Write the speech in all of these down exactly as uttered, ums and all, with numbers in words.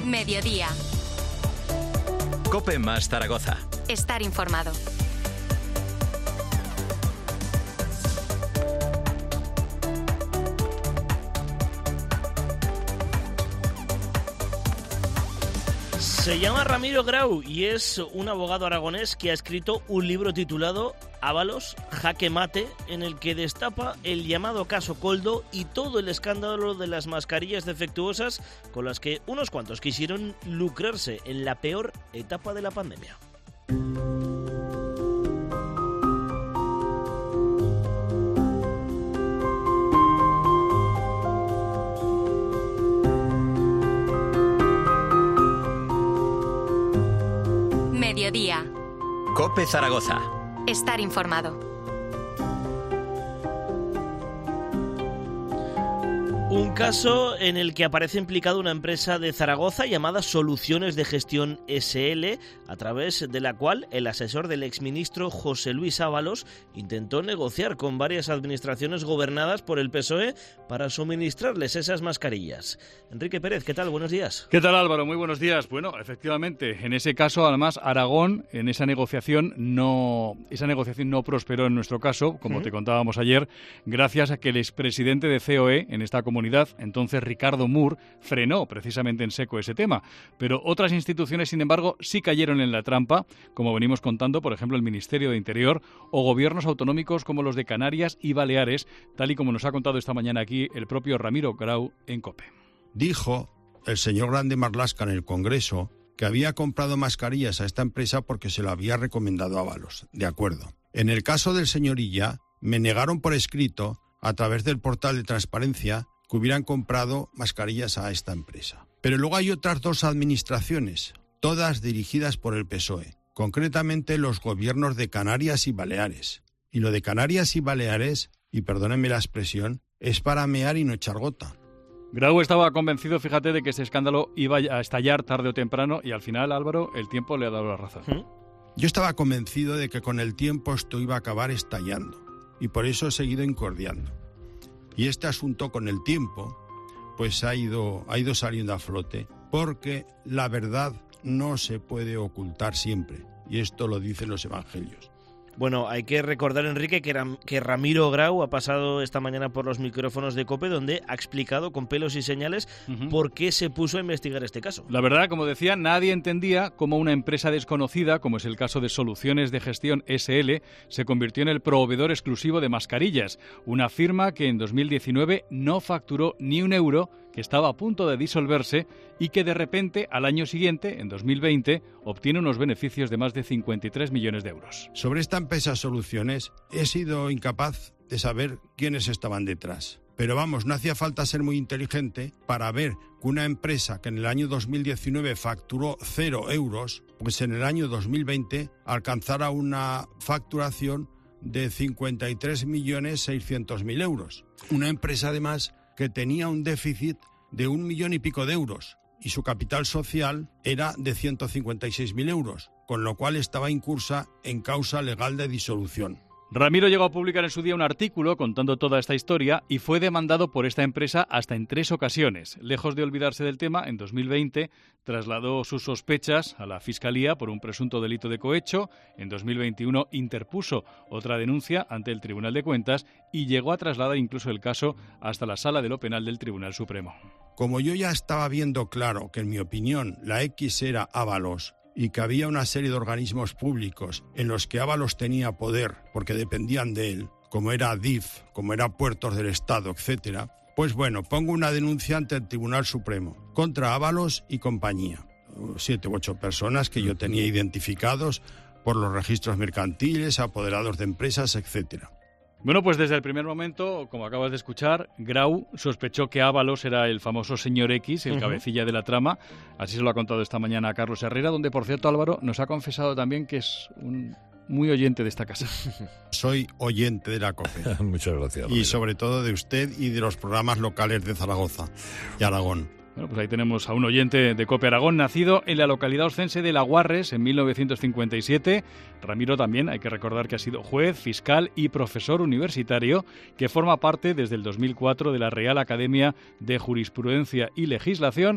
Mediodía. COPE más Zaragoza. Estar informado. Se llama Ramiro Grau y es un abogado aragonés que ha escrito un libro titulado Ábalos, jaque mate, en el que destapa el llamado caso Koldo y todo el escándalo de las mascarillas defectuosas con las que unos cuantos quisieron lucrarse en la peor etapa de la pandemia. Mediodía. COPE Zaragoza. Estar informado. Un caso en el que aparece implicada una empresa de Zaragoza llamada Soluciones de Gestión ese ele, a través de la cual el asesor del exministro José Luis Ábalos intentó negociar con varias administraciones gobernadas por el P S O E para suministrarles esas mascarillas. Enrique Pérez, ¿qué tal? Buenos días. ¿Qué tal, Álvaro? Muy buenos días. Bueno, efectivamente, en ese caso, además, Aragón, en esa negociación no, esa negociación no prosperó en nuestro caso, como uh-huh. te contábamos ayer, gracias a que el expresidente de C O E en esta comunidad, entonces Ricardo Mur, frenó precisamente en seco ese tema. Pero otras instituciones, sin embargo, sí cayeron en la trampa, como venimos contando, por ejemplo, el Ministerio de Interior o gobiernos autonómicos como los de Canarias y Baleares, tal y como nos ha contado esta mañana aquí el propio Ramiro Grau en COPE. Dijo el señor Grande Marlaska en el Congreso que había comprado mascarillas a esta empresa porque se lo había recomendado Ábalos. De acuerdo. En el caso del señor Illa, me negaron por escrito, a través del portal de transparencia, que hubieran comprado mascarillas a esta empresa. Pero luego hay otras dos administraciones, todas dirigidas por el P S O E, concretamente los gobiernos de Canarias y Baleares. Y lo de Canarias y Baleares, y perdónenme la expresión, es para mear y no echar gota. Grau estaba convencido, fíjate, de que este escándalo iba a estallar tarde o temprano y al final, Álvaro, el tiempo le ha dado la razón. ¿Mm? Yo estaba convencido de que con el tiempo esto iba a acabar estallando y por eso he seguido incordiando. Y este asunto con el tiempo pues ha ido, ha ido saliendo a flote porque la verdad no se puede ocultar siempre. Y esto lo dicen los evangelios. Bueno, hay que recordar, Enrique, que, Ram- que Ramiro Grau ha pasado esta mañana por los micrófonos de COPE, donde ha explicado con pelos y señales uh-huh. por qué se puso a investigar este caso. La verdad, como decía, nadie entendía cómo una empresa desconocida, como es el caso de Soluciones de Gestión ese ele, se convirtió en el proveedor exclusivo de mascarillas, una firma que en dos mil diecinueve no facturó ni un euro, que estaba a punto de disolverse y que de repente, al año siguiente, en dos mil veinte, obtiene unos beneficios de más de cincuenta y tres millones de euros. Sobre esta empresa Soluciones he sido incapaz de saber quiénes estaban detrás. Pero vamos, no hacía falta ser muy inteligente para ver que una empresa que en el año dos mil diecinueve facturó cero euros, pues en el año dos mil veinte alcanzara una facturación de cincuenta y tres millones seiscientos mil euros. Una empresa además que tenía un déficit de un millón y pico de euros y su capital social era de ciento cincuenta y seis mil euros, con lo cual estaba incursa en causa legal de disolución. Ramiro llegó a publicar en su día un artículo contando toda esta historia y fue demandado por esta empresa hasta en tres ocasiones. Lejos de olvidarse del tema, en dos mil veinte trasladó sus sospechas a la Fiscalía por un presunto delito de cohecho. En dos mil veintiuno interpuso otra denuncia ante el Tribunal de Cuentas y llegó a trasladar incluso el caso hasta la Sala de lo Penal del Tribunal Supremo. Como yo ya estaba viendo claro que, en mi opinión, la X era Ábalos y que había una serie de organismos públicos en los que Ábalos tenía poder porque dependían de él, como era D I F, como era Puertos del Estado, etcétera, pues bueno, pongo una denuncia ante el Tribunal Supremo contra Ábalos y compañía. Siete u ocho personas que yo tenía identificados por los registros mercantiles, apoderados de empresas, etcétera. Bueno, pues desde el primer momento, como acabas de escuchar, Grau sospechó que Ábalos era el famoso señor X, el uh-huh. cabecilla de la trama. Así se lo ha contado esta mañana a Carlos Herrera, donde, por cierto, Álvaro nos ha confesado también que es un muy oyente de esta casa. Soy oyente de la COPE. Muchas gracias. Y sobre todo de usted y de los programas locales de Zaragoza y Aragón. Bueno, pues ahí tenemos a un oyente de COPE Aragón, nacido en la localidad oscense de Laguarres en mil novecientos cincuenta y siete. Ramiro también, hay que recordar que ha sido juez, fiscal y profesor universitario, que forma parte desde el dos mil cuatro de la Real Academia de Jurisprudencia y Legislación.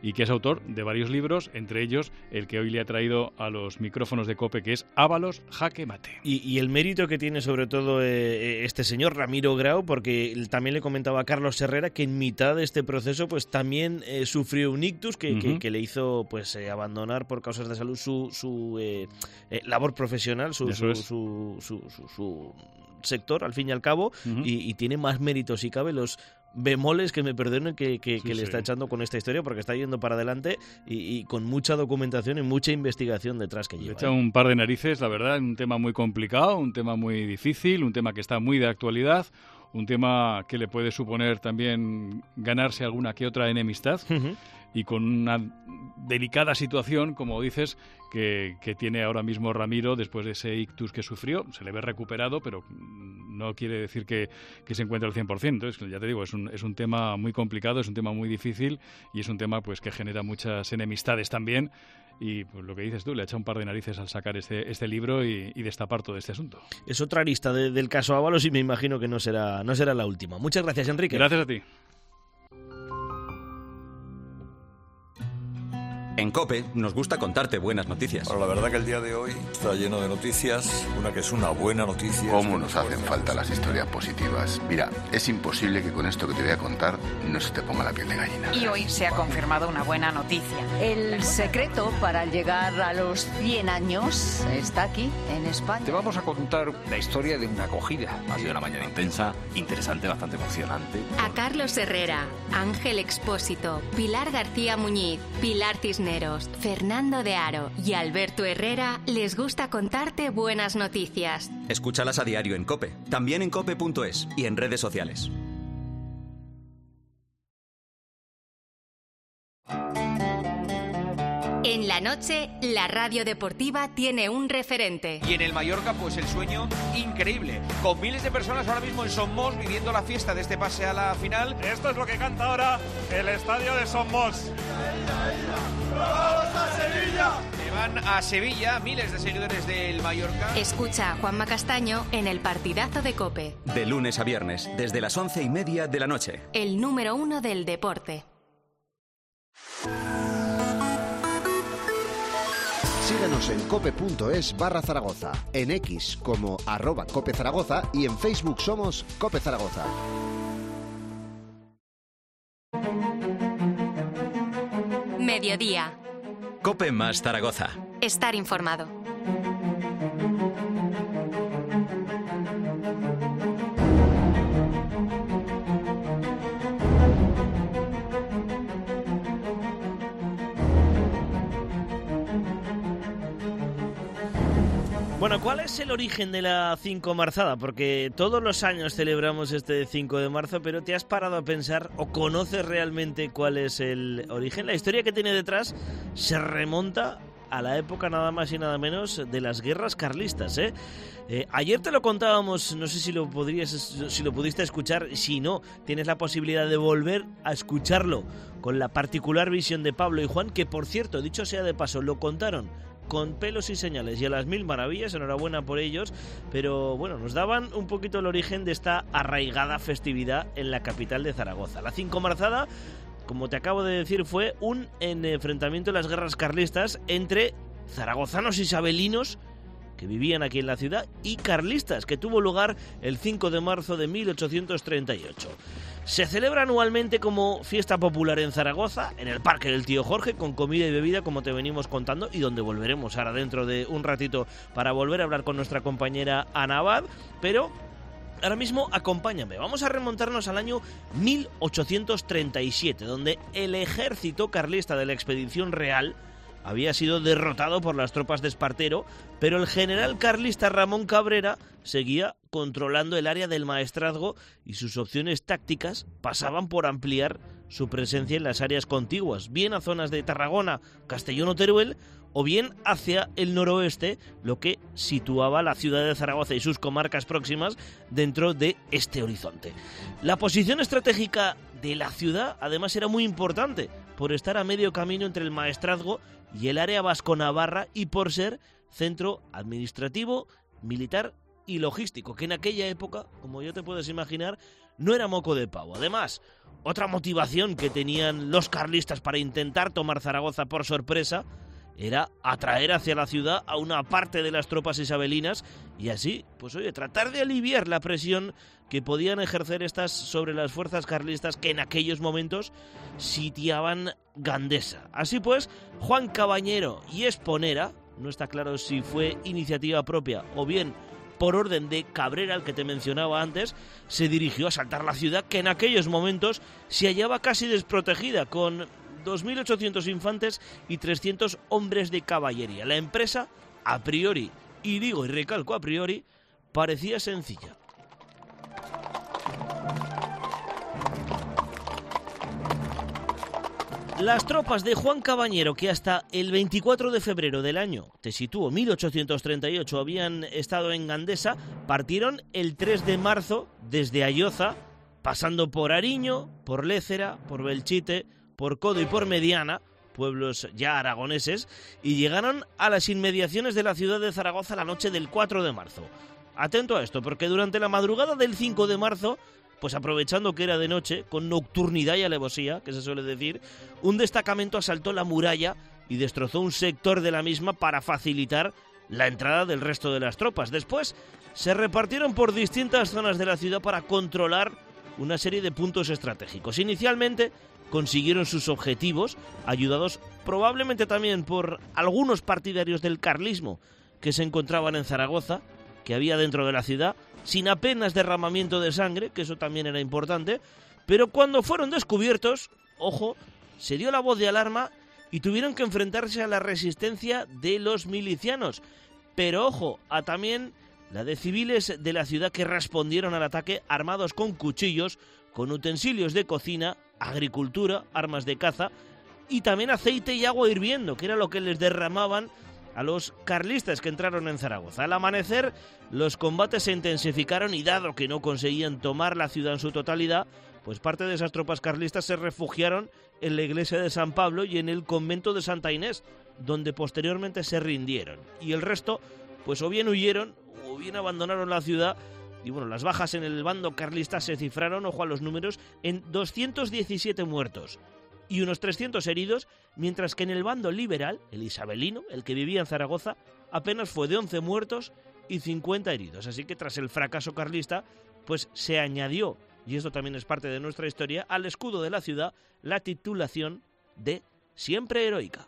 y que es autor de varios libros, entre ellos el que hoy le ha traído a los micrófonos de COPE, que es Ábalos, jaque mate. Y, y el mérito que tiene sobre todo eh, este señor Ramiro Grau, porque también le comentaba a Carlos Herrera que en mitad de este proceso pues también eh, sufrió un ictus que, uh-huh. que, que le hizo pues eh, abandonar por causas de salud su, su eh, eh, labor profesional, su, su, su, su, su, su sector, al fin y al cabo, uh-huh. y, y tiene más méritos si cabe los bemoles que me perdonen que, que, sí, que le sí. está echando con esta historia, porque está yendo para adelante y, y con mucha documentación y mucha investigación detrás que lleva. Le echa un par de narices, la verdad, un tema muy complicado, un tema muy difícil, un tema que está muy de actualidad, un tema que le puede suponer también ganarse alguna que otra enemistad, uh-huh. y con una delicada situación, como dices, que, que tiene ahora mismo Ramiro después de ese ictus que sufrió. Se le ve recuperado, pero no quiere decir que, que se encuentre al cien por ciento. Es, ya te digo, es un, es un tema muy complicado, es un tema muy difícil y es un tema pues que genera muchas enemistades también. Y pues lo que dices tú, le ha echado un par de narices al sacar este, este libro y, y destapar todo este asunto. Es otra arista de, del caso Ábalos y me imagino que no será, no será la última. Muchas gracias, Enrique. Gracias a ti. En COPE nos gusta contarte buenas noticias. Bueno, la verdad que el día de hoy está lleno de noticias, una que es una buena noticia. ¿Cómo nos hacen falta las historias positivas? Mira, es imposible que con esto que te voy a contar no se te ponga la piel de gallina. Y hoy se ha confirmado una buena noticia. El secreto para llegar a los cien años está aquí, en España. Te vamos a contar la historia de una acogida. Ha sido una mañana intensa, interesante, bastante emocionante. A Carlos Herrera, Ángel Expósito, Pilar García Muñiz, Pilar Cisneros, Fernando de Aro y Alberto Herrera les gusta contarte buenas noticias. Escúchalas a diario en COPE, también en cope punto es y en redes sociales. En la noche, la radio deportiva tiene un referente. Y en el Mallorca, pues el sueño increíble. Con miles de personas ahora mismo en Somos viviendo la fiesta de este pase a la final. Esto es lo que canta ahora el estadio de Somos. ¡Vamos a Sevilla! Se van a Sevilla miles de seguidores del Mallorca. Escucha a Juanma Castaño en el partidazo de COPE. De lunes a viernes, desde las once y media de la noche. El número uno del deporte. Síganos en cope punto es barra Zaragoza, en X como arroba Cope Zaragoza y en Facebook somos Cope Zaragoza. Mediodía. COPE más Zaragoza. Estar informado. Bueno, ¿cuál es el origen de la cinco marzada? Porque todos los años celebramos este cinco de marzo, pero ¿te has parado a pensar o conoces realmente cuál es el origen? La historia que tiene detrás se remonta a la época nada más y nada menos de las guerras carlistas, ¿eh? Eh, ayer te lo contábamos, no sé si lo podrías, si lo pudiste escuchar, si no, tienes la posibilidad de volver a escucharlo con la particular visión de Pablo y Juan, que por cierto, dicho sea de paso, lo contaron con pelos y señales y a las mil maravillas, enhorabuena por ellos, pero bueno, nos daban un poquito el origen de esta arraigada festividad en la capital de Zaragoza. La cinco marzada, como te acabo de decir, fue un enfrentamiento en las guerras carlistas entre zaragozanos isabelinos que vivían aquí en la ciudad y carlistas, que tuvo lugar el cinco de marzo de mil ochocientos treinta y ocho. Se celebra anualmente como fiesta popular en Zaragoza, en el Parque del Tío Jorge, con comida y bebida, como te venimos contando, y donde volveremos ahora dentro de un ratito para volver a hablar con nuestra compañera Ana Abad, pero ahora mismo acompáñame. Vamos a remontarnos al año mil ochocientos treinta y siete, donde el ejército carlista de la Expedición Real había sido derrotado por las tropas de Espartero, pero el general carlista Ramón Cabrera seguía controlando el área del Maestrazgo y sus opciones tácticas pasaban por ampliar su presencia en las áreas contiguas, bien a zonas de Tarragona, Castellón o Teruel, o bien hacia el noroeste, lo que situaba la ciudad de Zaragoza y sus comarcas próximas dentro de este horizonte. La posición estratégica de la ciudad, además, era muy importante, por estar a medio camino entre el Maestrazgo y el área vasco-navarra y por ser centro administrativo, militar y logístico, que en aquella época, como ya te puedes imaginar, no era moco de pavo. Además, Otra motivación que tenían los carlistas para intentar tomar Zaragoza por sorpresa era atraer hacia la ciudad a una parte de las tropas isabelinas y así, pues oye, tratar de aliviar la presión que podían ejercer estas sobre las fuerzas carlistas que en aquellos momentos sitiaban Gandesa. Así pues, Juan Cabañero y Esponera, no está claro si fue iniciativa propia o bien por orden de Cabrera, el que te mencionaba antes, se dirigió a asaltar la ciudad que en aquellos momentos se hallaba casi desprotegida con dos mil ochocientos infantes y trescientos hombres de caballería. La empresa, a priori, y digo y recalco a priori, parecía sencilla. Las tropas de Juan Cabañero, que hasta el veinticuatro de febrero del año, te sitúo, mil ochocientos treinta y ocho, habían estado en Gandesa, partieron el tres de marzo desde Ayoza, pasando por Ariño, por Lécera, por Belchite, por Codo y por Mediana, pueblos ya aragoneses, y llegaron a las inmediaciones de la ciudad de Zaragoza la noche del cuatro de marzo. Atento a esto, porque durante la madrugada del cinco de marzo, pues aprovechando que era de noche, con nocturnidad y alevosía, que se suele decir, un destacamento asaltó la muralla y destrozó un sector de la misma para facilitar la entrada del resto de las tropas. Después se repartieron por distintas zonas de la ciudad para controlar una serie de puntos estratégicos. Inicialmente consiguieron sus objetivos, ayudados probablemente también por algunos partidarios del carlismo que se encontraban en Zaragoza, que había dentro de la ciudad, sin apenas derramamiento de sangre, que eso también era importante, pero cuando fueron descubiertos, ojo, se dio la voz de alarma y tuvieron que enfrentarse a la resistencia de los milicianos. Pero ojo, a también la de civiles de la ciudad que respondieron al ataque armados con cuchillos, con utensilios de cocina, agricultura, armas de caza y también aceite y agua hirviendo, que era lo que les derramaban a los carlistas que entraron en Zaragoza. Al amanecer, los combates se intensificaron y dado que no conseguían tomar la ciudad en su totalidad, pues parte de esas tropas carlistas se refugiaron en la iglesia de San Pablo y en el convento de Santa Inés, donde posteriormente se rindieron. Y el resto, pues o bien huyeron o bien abandonaron la ciudad. Y bueno, las bajas en el bando carlista se cifraron, ojo a los números, en doscientos diecisiete muertos y unos trescientos heridos, mientras que en el bando liberal, el isabelino, el que vivía en Zaragoza, apenas fue de once muertos y cincuenta heridos. Así que tras el fracaso carlista, pues se añadió, y esto también es parte de nuestra historia, al escudo de la ciudad la titulación de Siempre Heroica.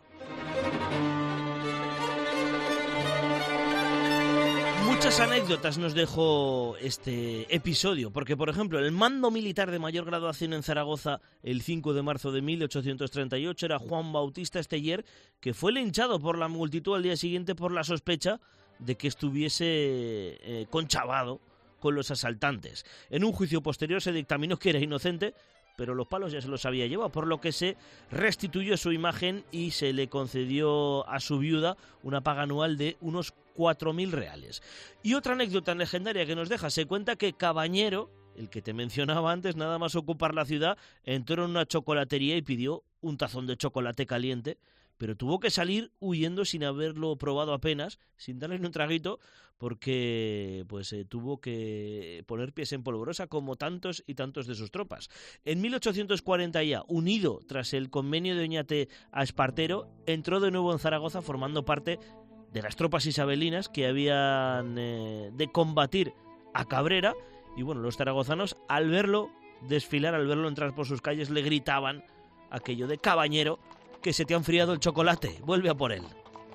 Muchas anécdotas nos dejó este episodio, porque por ejemplo el mando militar de mayor graduación en Zaragoza el cinco de marzo de mil ochocientos treinta y ocho era Juan Bautista Esteller, que fue linchado por la multitud al día siguiente por la sospecha de que estuviese eh, conchavado con los asaltantes. En un juicio posterior se dictaminó que era inocente, pero los palos ya se los había llevado, por lo que se restituyó su imagen y se le concedió a su viuda una paga anual de unos cuatro mil reales. Y otra anécdota legendaria que nos deja, se cuenta que Cabañero, el que te mencionaba antes, nada más ocupar la ciudad, entró en una chocolatería y pidió un tazón de chocolate caliente, pero tuvo que salir huyendo sin haberlo probado apenas, sin darle ni un traguito, porque pues eh, tuvo que poner pies en polvorosa como tantos y tantos de sus tropas. En mil ochocientos cuarenta ya, unido tras el convenio de Oñate a Espartero, entró de nuevo en Zaragoza formando parte de las tropas isabelinas que habían eh, de combatir a Cabrera, y bueno, los zaragozanos al verlo desfilar, al verlo entrar por sus calles, le gritaban aquello de Cabañero, que se te ha enfriado el chocolate, vuelve a por él.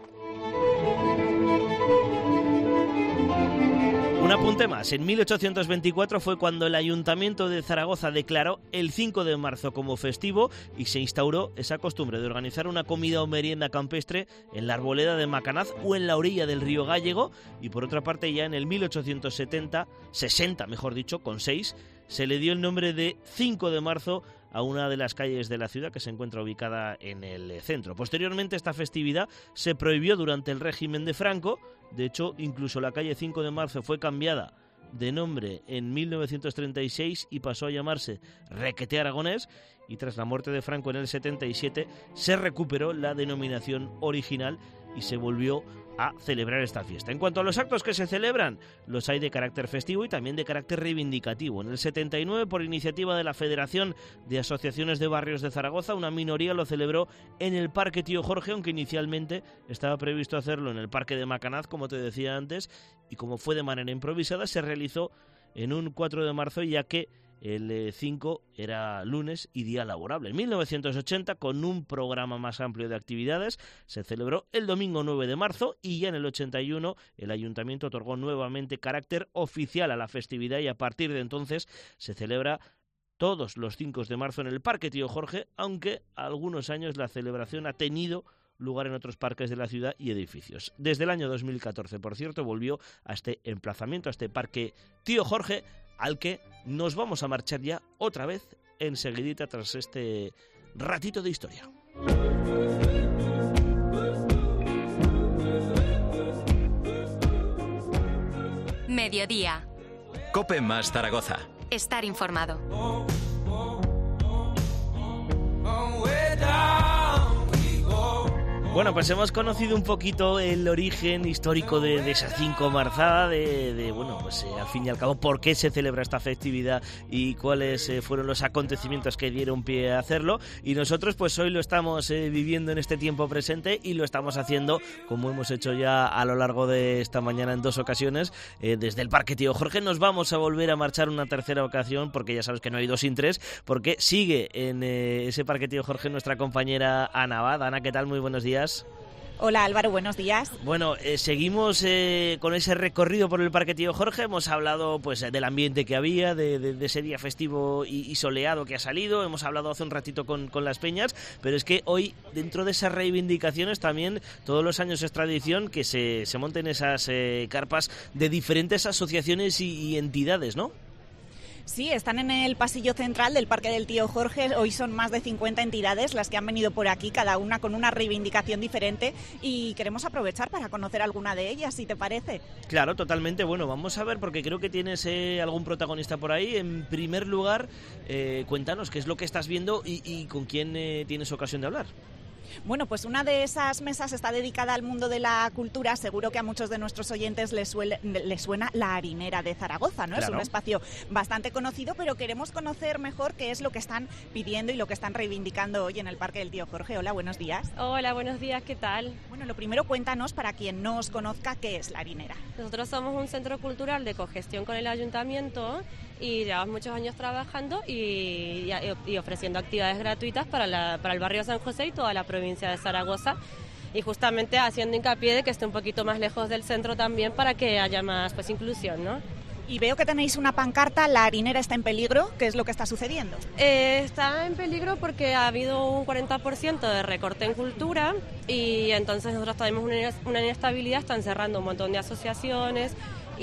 Un apunte más, en mil ochocientos veinticuatro fue cuando el Ayuntamiento de Zaragoza declaró el cinco de marzo como festivo y se instauró esa costumbre de organizar una comida o merienda campestre en la arboleda de Macanaz o en la orilla del río Gállego, y por otra parte ya en el mil ochocientos setenta, sesenta mejor dicho, con seis, se le dio el nombre de cinco de marzo a una de las calles de la ciudad que se encuentra ubicada en el centro. Posteriormente esta festividad se prohibió durante el régimen de Franco. De hecho, incluso la calle cinco de marzo fue cambiada de nombre en mil novecientos treinta y seis y pasó a llamarse Requete Aragonés, y tras la muerte de Franco en el setenta y siete se recuperó la denominación original y se volvió a celebrar esta fiesta. En cuanto a los actos que se celebran, los hay de carácter festivo y también de carácter reivindicativo. En el setenta y nueve, por iniciativa de la Federación de Asociaciones de Barrios de Zaragoza, una minoría lo celebró en el Parque Tío Jorge, aunque inicialmente estaba previsto hacerlo en el Parque de Macanaz, como te decía antes, y como fue de manera improvisada, se realizó en un cuatro de marzo, ya que el cinco era lunes y día laborable. En mil novecientos ochenta, con un programa más amplio de actividades, se celebró el domingo nueve de marzo y ya en el ochenta y uno el Ayuntamiento otorgó nuevamente carácter oficial a la festividad y a partir de entonces se celebra todos los cinco de marzo en el Parque Tío Jorge, aunque algunos años la celebración ha tenido lugar en otros parques de la ciudad y edificios. Desde el año dos mil catorce, por cierto, volvió a este emplazamiento, a este Parque Tío Jorge, al que nos vamos a marchar ya otra vez enseguidita tras este ratito de historia. Mediodía. COPE más Zaragoza. Estar informado. Bueno, pues hemos conocido un poquito el origen histórico de, de esa cinco marzada, de, de bueno, pues eh, al fin y al cabo, por qué se celebra esta festividad y cuáles eh, fueron los acontecimientos que dieron pie a hacerlo. Y nosotros, pues hoy lo estamos eh, viviendo en este tiempo presente y lo estamos haciendo, como hemos hecho ya a lo largo de esta mañana en dos ocasiones, eh, desde el Parque Tío Jorge. Nos vamos a volver a marchar una tercera ocasión, porque ya sabes que no hay dos sin tres, porque sigue en eh, ese Parque Tío Jorge nuestra compañera Ana Abad. Ana, ¿qué tal? Muy buenos días. Hola Álvaro, buenos días. Bueno, eh, seguimos eh, con ese recorrido por el Parque Tío Jorge. Hemos hablado pues del ambiente que había, de, de, de ese día festivo y, y soleado que ha salido. Hemos hablado hace un ratito con, con las peñas, pero es que hoy, dentro de esas reivindicaciones, también todos los años es tradición que se, se monten esas eh, carpas de diferentes asociaciones y, y entidades, ¿no? Sí, están en el pasillo central del Parque del Tío Jorge. Hoy son más de cincuenta entidades las que han venido por aquí, cada una con una reivindicación diferente, y queremos aprovechar para conocer alguna de ellas, si te parece. Claro, totalmente. Bueno, vamos a ver, porque creo que tienes eh, algún protagonista por ahí. En primer lugar, eh, cuéntanos qué es lo que estás viendo y, y con quién eh, tienes ocasión de hablar. Bueno, pues una de esas mesas está dedicada al mundo de la cultura. Seguro que a muchos de nuestros oyentes les, suele, les suena la Harinera de Zaragoza, ¿no? Claro. Es un espacio bastante conocido, pero queremos conocer mejor qué es lo que están pidiendo y lo que están reivindicando hoy en el Parque del Tío Jorge. Hola, buenos días. Hola, buenos días, ¿qué tal? Bueno, lo primero, cuéntanos, para quien no os conozca, ¿qué es la Harinera? Nosotros somos un centro cultural de cogestión con el ayuntamiento y llevamos muchos años trabajando y, y ofreciendo actividades gratuitas para, la, para el barrio San José y toda la provincia de Zaragoza, y justamente haciendo hincapié de que esté un poquito más lejos del centro también para que haya más pues inclusión, ¿no? Y veo que tenéis una pancarta, la Harinera está en peligro. ¿Qué es lo que está sucediendo? Eh, está en peligro porque ha habido un cuarenta por ciento de recorte en cultura y entonces nosotros tenemos una, una inestabilidad, están cerrando un montón de asociaciones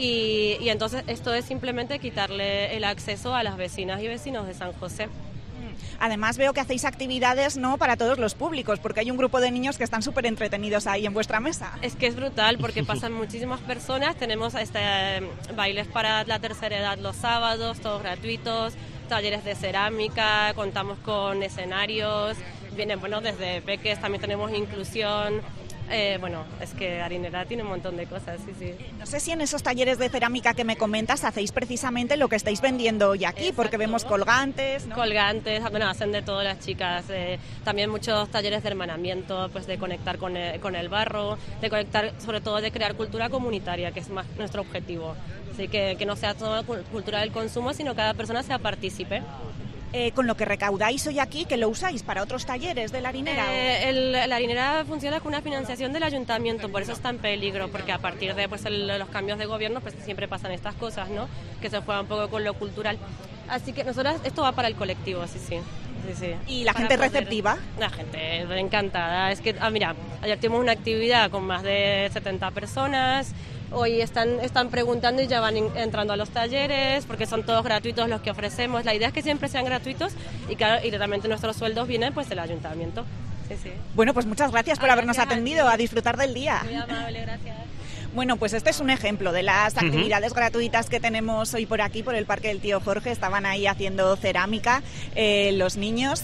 y, y entonces esto es simplemente quitarle el acceso a las vecinas y vecinos de San José. Además veo que hacéis actividades no para todos los públicos, porque hay un grupo de niños que están súper entretenidos ahí en vuestra mesa. Es que es brutal porque pasan muchísimas personas. Tenemos este, bailes para la tercera edad los sábados, todos gratuitos, talleres de cerámica, contamos con escenarios, vienen bueno desde peques, también tenemos inclusión. Eh, bueno, es que Harinera tiene un montón de cosas, sí, sí. No sé si en esos talleres de cerámica que me comentas hacéis precisamente lo que estáis vendiendo hoy aquí. Exacto. Porque vemos colgantes, ¿no? Colgantes, bueno, hacen de todo las chicas. Eh, también muchos talleres de hermanamiento, pues de conectar con el, con el barro, de conectar, sobre todo de crear cultura comunitaria, que es más nuestro objetivo. Así que, que no sea todo cultura del consumo, sino cada persona sea partícipe. Eh, con lo que recaudáis hoy aquí, que lo usáis para otros talleres de la Harinera. Eh, el, la Harinera funciona con una financiación del ayuntamiento, por eso está en peligro, porque a partir de pues, el, los cambios de gobierno pues siempre pasan estas cosas, ¿no? Que se juega un poco con lo cultural. Así que nosotros, esto va para el colectivo, sí, sí. Sí, sí. ¿Y la gente poder, receptiva? La gente encantada. Es que, ah, mira, ayer tuvimos una actividad con más de setenta personas. Hoy están, están preguntando y ya van in, entrando a los talleres porque son todos gratuitos los que ofrecemos. La idea es que siempre sean gratuitos y, claro, y realmente nuestros sueldos vienen pues del ayuntamiento. Sí, sí. Bueno, pues muchas gracias por ah, habernos gracias atendido. a, a disfrutar del día. Muy amable, gracias. Bueno, pues este es un ejemplo de las actividades uh-huh. gratuitas que tenemos hoy por aquí, por el Parque del Tío Jorge. Estaban ahí haciendo cerámica eh, los niños,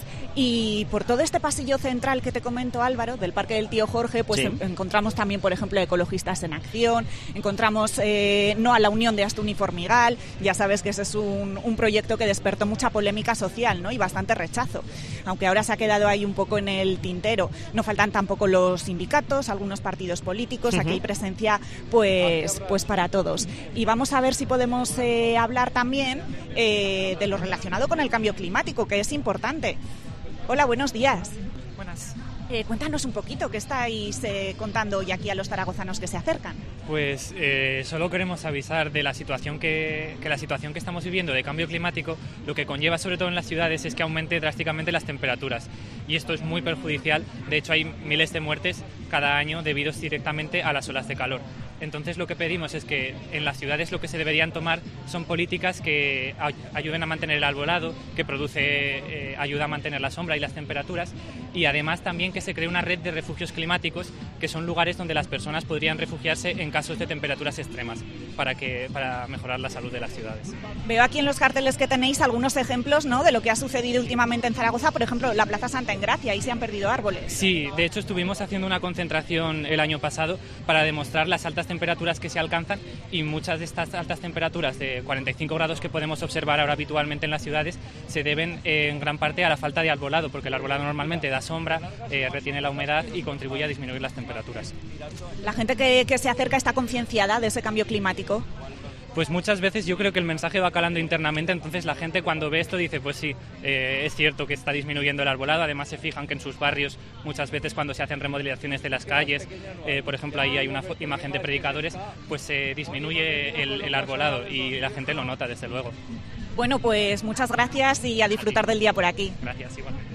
y por todo este pasillo central que te comento, Álvaro, del Parque del Tío Jorge, pues sí. en- encontramos también, por ejemplo, Ecologistas en Acción, encontramos eh, no a la Unión de Astún y Formigal. Ya sabes que ese es un, un proyecto que despertó mucha polémica social, ¿no? Y bastante rechazo, aunque ahora se ha quedado ahí un poco en el tintero. No faltan tampoco los sindicatos, algunos partidos políticos, uh-huh. aquí hay presencia pues, pues para todos. Y vamos a ver si podemos eh, hablar también eh, de lo relacionado con el cambio climático, que es importante. Hola, buenos días. Buenas. Eh, cuéntanos un poquito, ¿qué estáis eh, contando hoy aquí a los zaragozanos que se acercan? Pues eh, solo queremos avisar de la situación que, que la situación que estamos viviendo de cambio climático, lo que conlleva sobre todo en las ciudades es que aumente drásticamente las temperaturas, y esto es muy perjudicial. De hecho, hay miles de muertes cada año debidos directamente a las olas de calor. Entonces, lo que pedimos es que en las ciudades lo que se deberían tomar son políticas que ay- ayuden a mantener el arbolado, que produce eh, ayuda a mantener la sombra y las temperaturas, y además también que se cree una red de refugios climáticos, que son lugares donde las personas podrían refugiarse en casos de temperaturas extremas, para que para mejorar la salud de las ciudades. Veo aquí en los carteles que tenéis algunos ejemplos, ¿no?, de lo que ha sucedido últimamente en Zaragoza. Por ejemplo, la Plaza Santa Engracia, ahí se han perdido árboles. Sí, de hecho estuvimos haciendo una concentración el año pasado para demostrar las altas temperaturas que se alcanzan, y muchas de estas altas temperaturas de cuarenta y cinco grados que podemos observar ahora habitualmente en las ciudades se deben eh, en gran parte a la falta de arbolado, porque el arbolado normalmente da sombra, eh, retiene la humedad y contribuye a disminuir las temperaturas. La gente que, que se acerca está concienciada de ese cambio climático. Pues muchas veces yo creo que el mensaje va calando internamente, entonces la gente cuando ve esto dice, pues sí, eh, es cierto que está disminuyendo el arbolado. Además se fijan que en sus barrios muchas veces cuando se hacen remodelaciones de las calles, eh, por ejemplo ahí hay una fo- imagen de predicadores, pues se eh, disminuye el, el arbolado, y la gente lo nota desde luego. Bueno, pues muchas gracias y a disfrutar del día por aquí. Gracias, igualmente.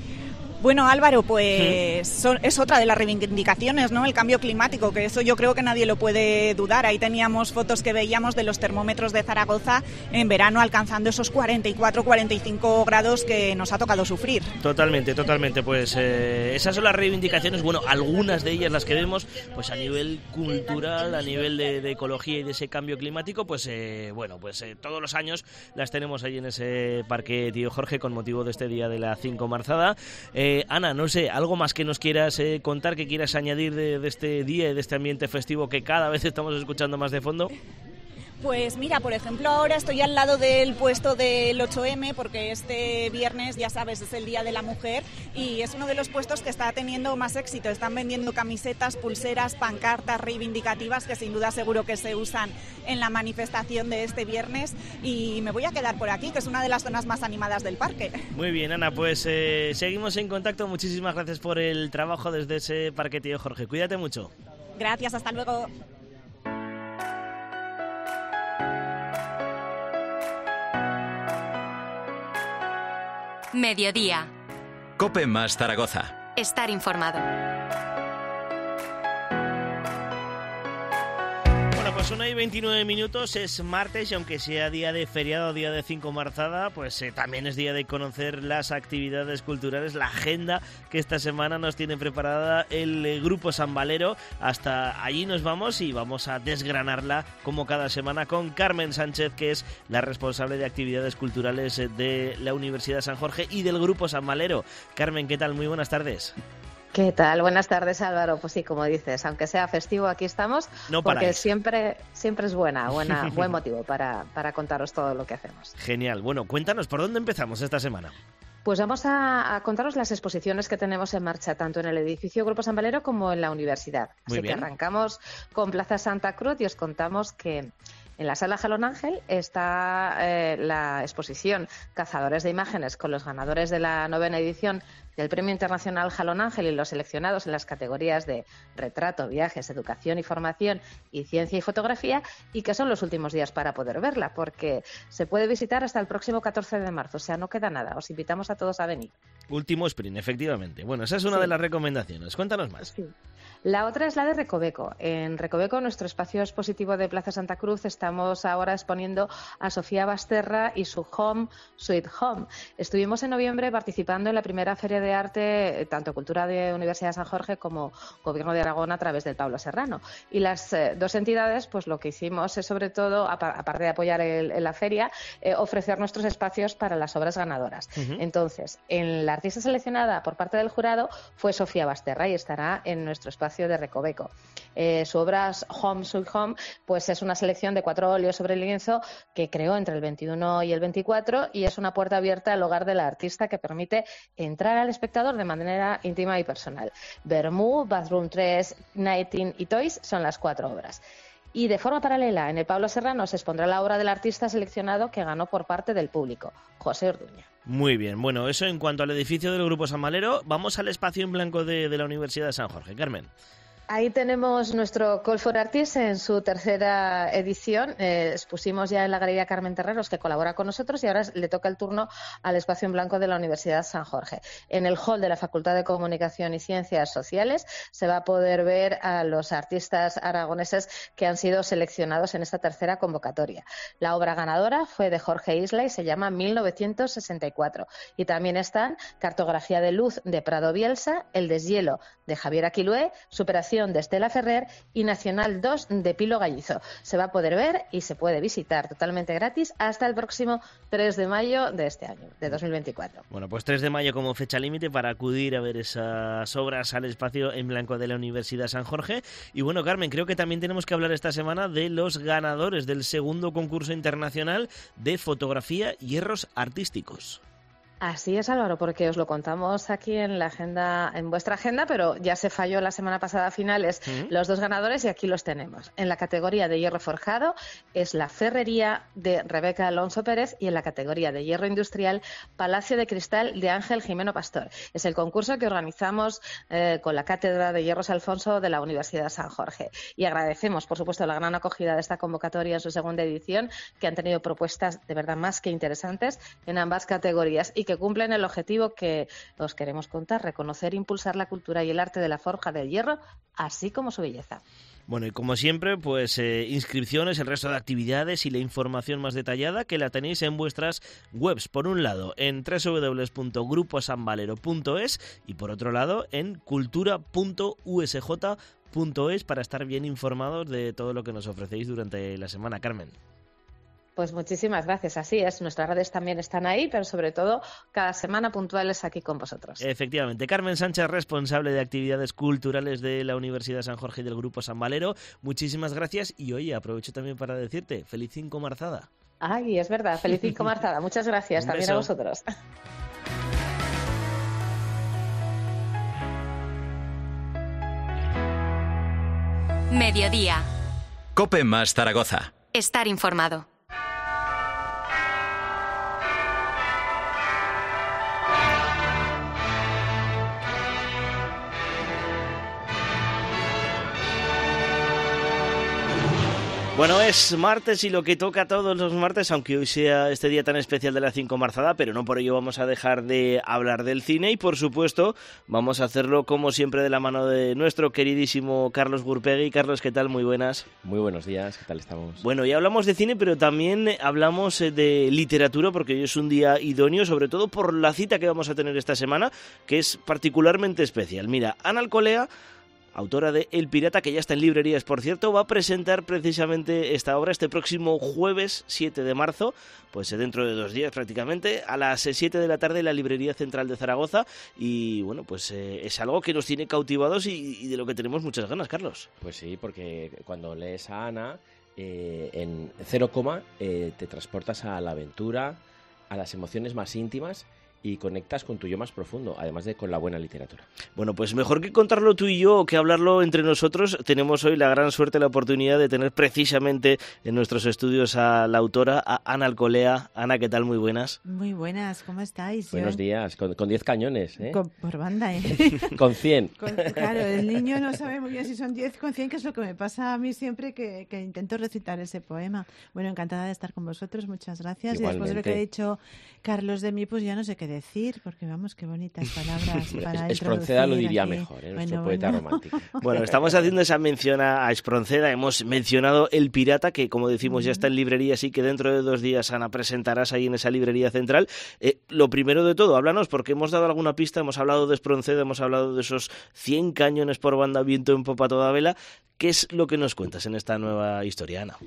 Bueno, Álvaro, pues son, es otra de las reivindicaciones, ¿no?, el cambio climático, que eso yo creo que nadie lo puede dudar. Ahí teníamos fotos que veíamos de los termómetros de Zaragoza en verano alcanzando esos cuarenta y cuatro, cuarenta y cinco grados que nos ha tocado sufrir. Totalmente, totalmente. Pues eh, esas son las reivindicaciones, bueno, algunas de ellas las que vemos, pues a nivel cultural, a nivel de, de ecología y de ese cambio climático, pues eh, bueno, pues eh, todos los años las tenemos ahí en ese Parque Tío Jorge con motivo de este día de la cinco Marzada. Eh, Ana, no sé, algo más que nos quieras eh, contar, que quieras añadir de, de este día y de este ambiente festivo que cada vez estamos escuchando más de fondo. Pues mira, por ejemplo, ahora estoy al lado del puesto del ocho eme, porque este viernes, ya sabes, es el Día de la Mujer, y es uno de los puestos que está teniendo más éxito. Están vendiendo camisetas, pulseras, pancartas reivindicativas que sin duda seguro que se usan en la manifestación de este viernes, y me voy a quedar por aquí, que es una de las zonas más animadas del parque. Muy bien, Ana, pues eh, seguimos en contacto. Muchísimas gracias por el trabajo desde ese Parque Tío Jorge. Cuídate mucho. Gracias, hasta luego. Mediodía. COPE más Zaragoza. Estar informado. Pues una y veintinueve minutos, es martes, y aunque sea día de feriado, día de cinco Marzada, pues eh, también es día de conocer las actividades culturales, la agenda que esta semana nos tiene preparada el eh, Grupo San Valero. Hasta allí nos vamos y vamos a desgranarla como cada semana con Carmen Sánchez, que es la responsable de actividades culturales de la Universidad San Jorge y del Grupo San Valero. Carmen, ¿qué tal? Muy buenas tardes. ¿Qué tal? Buenas tardes, Álvaro. Pues sí, como dices, aunque sea festivo, aquí estamos, no porque paráis. siempre siempre es buena, buena buen motivo para, para contaros todo lo que hacemos. Genial. Bueno, cuéntanos, ¿por dónde empezamos esta semana? Pues vamos a, a contaros las exposiciones que tenemos en marcha, tanto en el edificio Grupo San Valero como en la universidad. Muy Así bien. que arrancamos con Plaza Santa Cruz y os contamos que en la Sala Jalón Ángel está eh, la exposición Cazadores de Imágenes, con los ganadores de la novena edición del Premio Internacional Jalón Ángel y los seleccionados en las categorías de retrato, viajes, educación y formación y ciencia y fotografía, y que son los últimos días para poder verla, porque se puede visitar hasta el próximo catorce de marzo, o sea, no queda nada. Os invitamos a todos a venir. Último sprint, efectivamente. Bueno, esa es una Sí. de las recomendaciones. Cuéntanos más. Sí. La otra es la de Recoveco. En Recoveco, nuestro espacio expositivo de Plaza Santa Cruz, estamos ahora exponiendo a Sofía Basterra y su Home Sweet Home. Estuvimos en noviembre participando en la primera feria de arte, tanto Cultura de Universidad de San Jorge como Gobierno de Aragón a través del Pablo Serrano. Y las eh, dos entidades, pues lo que hicimos es sobre todo, aparte de apoyar el, en la feria, eh, ofrecer nuestros espacios para las obras ganadoras. Uh-huh. Entonces, en la artista seleccionada por parte del jurado fue Sofía Basterra y estará en nuestro espacio de Recoveco. Eh, su obra Home Sweet Home pues es una selección de cuatro óleos sobre lienzo que creó entre el veintiuno y el veinticuatro y es una puerta abierta al hogar de la artista que permite entrar al espectador de manera íntima y personal. Vermú, Bathroom tres, Nighting y Toys son las cuatro obras. Y de forma paralela, en el Pablo Serrano se expondrá la obra del artista seleccionado que ganó por parte del público, José Orduña. Muy bien, bueno, eso en cuanto al edificio del Grupo San Valero. Vamos al espacio en blanco de, de la Universidad de San Jorge. Carmen. Ahí tenemos nuestro Call for Artists en su tercera edición. Eh, expusimos ya en la Galería Carmen Terreros, que colabora con nosotros, y ahora le toca el turno al espacio en blanco de la Universidad de San Jorge. En el hall de la Facultad de Comunicación y Ciencias Sociales se va a poder ver a los artistas aragoneses que han sido seleccionados en esta tercera convocatoria. La obra ganadora fue de Jorge Isla y se llama mil novecientos sesenta y cuatro. Y también están Cartografía de Luz de Prado Bielsa, El deshielo de Javier Aquilue, Superación de Estela Ferrer y Nacional dos de Pilo Gallizo. Se va a poder ver y se puede visitar totalmente gratis hasta el próximo tres de mayo de este año, de dos mil veinticuatro. Bueno, pues tres de mayo como fecha límite para acudir a ver esas obras al espacio en blanco de la Universidad San Jorge. Y bueno, Carmen, creo que también tenemos que hablar esta semana de los ganadores del segundo concurso internacional de fotografía Hierros Artísticos. Así es, Álvaro, porque os lo contamos aquí en la agenda, en vuestra agenda, pero ya se falló la semana pasada a finales uh-huh. los dos ganadores y aquí los tenemos. En la categoría de hierro forjado es la Ferrería de Rebeca Alonso Pérez y en la categoría de hierro industrial Palacio de Cristal de Ángel Jimeno Pastor. Es el concurso que organizamos eh, con la Cátedra de Hierros Alfonso de la Universidad de San Jorge. Y agradecemos, por supuesto, la gran acogida de esta convocatoria en su segunda edición, que han tenido propuestas de verdad más que interesantes en ambas categorías y que cumplen el objetivo que os queremos contar, reconocer e impulsar la cultura y el arte de la forja del hierro, así como su belleza. Bueno, y como siempre, pues eh, inscripciones, el resto de actividades y la información más detallada que la tenéis en vuestras webs. Por un lado, en doble u doble u doble u punto grupo san valero punto es y por otro lado, en cultura punto u s j punto es para estar bien informados de todo lo que nos ofrecéis durante la semana. Carmen. Pues muchísimas gracias, así es. Nuestras redes también están ahí, pero sobre todo cada semana puntuales aquí con vosotros. Efectivamente. Carmen Sánchez, responsable de actividades culturales de la Universidad de San Jorge y del Grupo San Valero. Muchísimas gracias y oye, aprovecho también para decirte, feliz cinco marzada. Ay, es verdad, feliz cinco marzada. Muchas gracias también a vosotros. Mediodía. COPE más Zaragoza. Estar informado. Bueno, es martes y lo que toca todos los martes, aunque hoy sea este día tan especial de la cinco marzada, pero no por ello vamos a dejar de hablar del cine y, por supuesto, vamos a hacerlo como siempre de la mano de nuestro queridísimo Carlos Gurpegui. Carlos, ¿qué tal? Muy buenas. Muy buenos días, ¿qué tal estamos? Bueno, ya hablamos de cine, pero también hablamos de literatura, porque hoy es un día idóneo, sobre todo por la cita que vamos a tener esta semana, que es particularmente especial. Mira, Ana Alcolea, autora de El Pirata, que ya está en librerías, por cierto, va a presentar precisamente esta obra este próximo jueves siete de marzo, pues dentro de dos días prácticamente, a las siete de la tarde en la Librería Central de Zaragoza. Y bueno, pues eh, es algo que nos tiene cautivados y, y de lo que tenemos muchas ganas, Carlos. Pues sí, porque cuando lees a Ana, eh, en cero coma eh, te transportas a la aventura, a las emociones más íntimas y conectas con tu yo más profundo, además de con la buena literatura. Bueno, pues mejor que contarlo tú y yo o que hablarlo entre nosotros, tenemos hoy la gran suerte, la oportunidad de tener precisamente en nuestros estudios a la autora, a Ana Alcolea. Ana, ¿qué tal? Muy buenas. Muy buenas, ¿cómo estáis? Buenos yo... días, con, con diez cañones, ¿eh? Con, por banda, ¿eh? Con cien. Con, claro, el niño no sabe muy bien si son diez con cien, que es lo que me pasa a mí siempre que, que intento recitar ese poema. Bueno, encantada de estar con vosotros, muchas gracias. Igualmente. Y después de lo que ha dicho Carlos de mí, pues ya no sé qué decir, porque vamos, qué bonitas palabras para Espronceda lo diría aquí. mejor, ¿eh? Nuestro Bueno, poeta bueno. romántico. Bueno, estamos haciendo esa mención a Espronceda, hemos mencionado El Pirata, que como decimos ya está en librería, así que dentro de dos días, Ana, presentarás ahí en esa librería central. Eh, lo primero de todo, háblanos, porque hemos dado alguna pista, hemos hablado de Espronceda, hemos hablado de esos cien cañones por banda, viento en popa a toda vela. ¿Qué es lo que nos cuentas en esta nueva historia, Ana?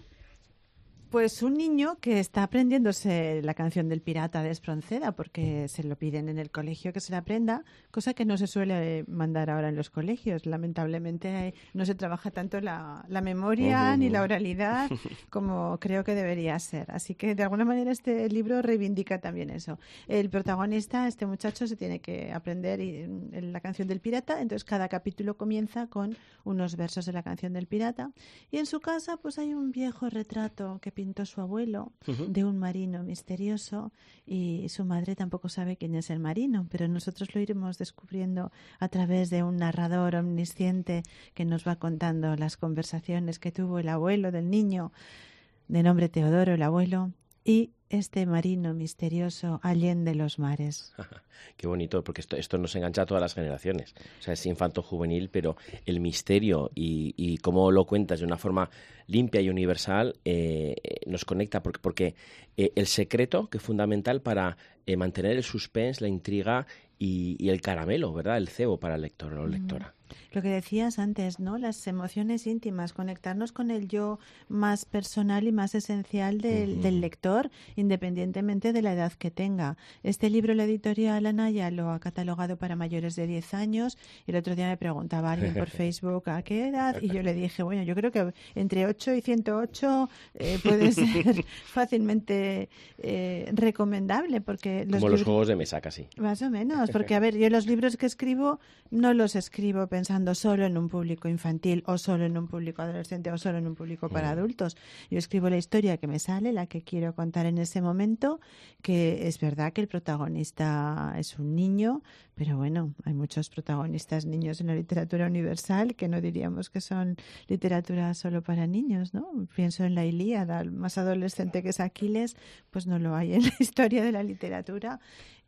Pues un niño que está aprendiéndose la canción del pirata de Espronceda porque se lo piden en el colegio que se la aprenda, cosa que no se suele mandar ahora en los colegios. Lamentablemente no se trabaja tanto la, la memoria uh-huh. ni la oralidad como creo que debería ser. Así que de alguna manera este libro reivindica también eso. El protagonista, este muchacho, se tiene que aprender la canción del pirata, entonces cada capítulo comienza con unos versos de la canción del pirata y en su casa pues hay un viejo retrato que pintó su abuelo uh-huh. de un marino misterioso y su madre tampoco sabe quién es el marino, pero nosotros lo iremos descubriendo a través de un narrador omnisciente que nos va contando las conversaciones que tuvo el abuelo del niño, de nombre Teodoro, el abuelo, y este marino misterioso allende los mares. Qué bonito, porque esto, esto nos engancha a todas las generaciones. O sea, es infanto-juvenil, pero el misterio y, y cómo lo cuentas de una forma limpia y universal eh, nos conecta, porque, porque eh, el secreto, que es fundamental para eh, mantener el suspense, la intriga y, y el caramelo, ¿verdad? El cebo para el lector o la lectora. Lo que decías antes, ¿no? Las emociones íntimas, conectarnos con el yo más personal y más esencial del, uh-huh. del lector, independientemente de la edad que tenga. Este libro, la editorial Anaya lo ha catalogado para mayores de diez años y el otro día me preguntaba alguien por Facebook ¿a qué edad? Y yo le dije, bueno, yo creo que entre ocho y ciento ocho eh, puede ser fácilmente eh, recomendable. Porque los Como los libros... juegos de mesa, casi. Más o menos, porque a ver, yo los libros que escribo no los escribo pensando solo en un público infantil o solo en un público adolescente o solo en un público para adultos. Yo escribo la historia que me sale, la que quiero contar en ese momento, que es verdad que el protagonista es un niño, pero bueno, hay muchos protagonistas niños en la literatura universal que no diríamos que son literatura solo para niños, ¿no? Pienso en la Ilíada, el más adolescente que es Aquiles, pues no lo hay en la historia de la literatura.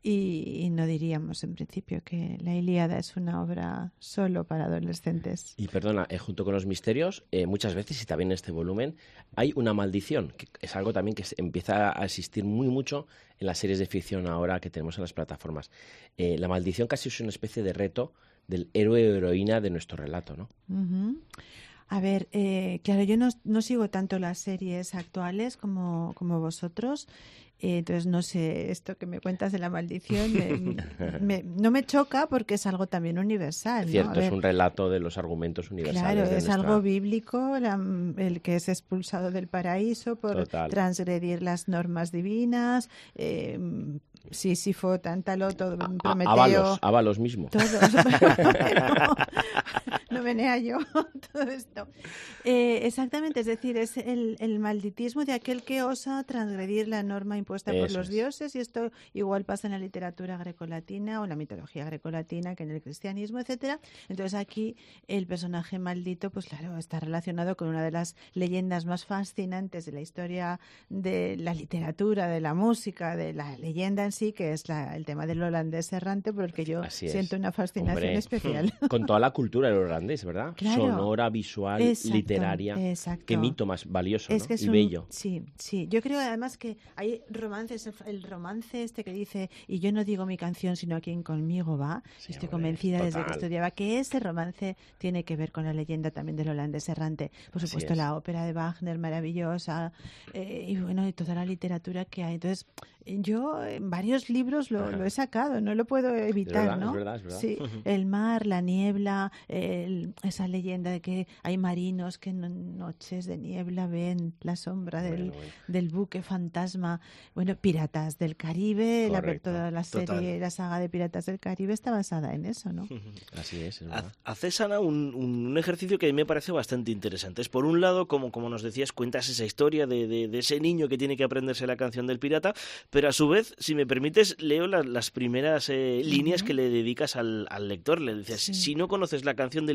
Y, y no diríamos en principio que la Ilíada es una obra solo para adolescentes. Y perdona, eh, junto con los misterios, eh, muchas veces, y también en este volumen, hay una maldición, que es algo también que se empieza a existir muy mucho en las series de ficción ahora que tenemos en las plataformas. Eh, la maldición casi es una especie de reto del héroe o heroína de nuestro relato, ¿no? Uh-huh. A ver, eh, claro, yo no, no sigo tanto las series actuales como, como vosotros. Eh, entonces, no sé, esto que me cuentas de la maldición me, me, no me choca porque es algo también universal, ¿no? Cierto, A ver, es un relato de los argumentos universales. claro, es nuestra... algo bíblico, la, el que es expulsado del paraíso por Total. transgredir las normas divinas, eh, Sísifo, Tántalo, Prometeo... Ábalos, Ábalos mismo. Todos, no, no venía yo todo esto. Eh, exactamente, es decir, es el, el malditismo de aquel que osa transgredir la norma impuesta por Eso los es. dioses, y esto igual pasa en la literatura grecolatina o en la mitología grecolatina que en el cristianismo, etcétera. Entonces aquí el personaje maldito, pues claro, está relacionado con una de las leyendas más fascinantes de la historia de la literatura, de la música, de la leyenda en sí, que es la, el tema del holandés errante, por el que yo Así es. siento una fascinación Hombre, especial. Con toda la cultura del holandés, ¿verdad? Claro. Sonora, visual, Exacto, literaria. exacto. Qué mito más valioso, Es ¿no? que es y un- bello. Sí, sí. Yo creo además que hay romances, el- el romance este que dice, y yo no digo mi canción, sino a quien conmigo va. Sí, Estoy hombre, convencida desde que total. estudiaba que ese romance tiene que ver con la leyenda también del holandés errante. Por Así supuesto, es. la ópera de Wagner, maravillosa, eh, y bueno, y toda la literatura que hay. Entonces, yo en varios libros lo, lo he sacado, no lo puedo evitar, verdad, ¿no? es verdad, es verdad. Sí, Ujú. el mar, la niebla, el- esa leyenda de que hay marinos que en noches de niebla ven la sombra del, Bueno, bueno. del buque fantasma. Bueno, Piratas del Caribe, la, Correcto, toda la serie, total. la saga de Piratas del Caribe está basada en eso, ¿no? Así es, es verdad. Haces, Ana, un, un ejercicio que a mí me parece bastante interesante. Es, por un lado, como, como nos decías, cuentas esa historia de, de, de ese niño que tiene que aprenderse la canción del pirata, pero a su vez, si me permites, leo la- las primeras eh, líneas que le dedicas al, al lector. Le dices, Sí. si no conoces la canción del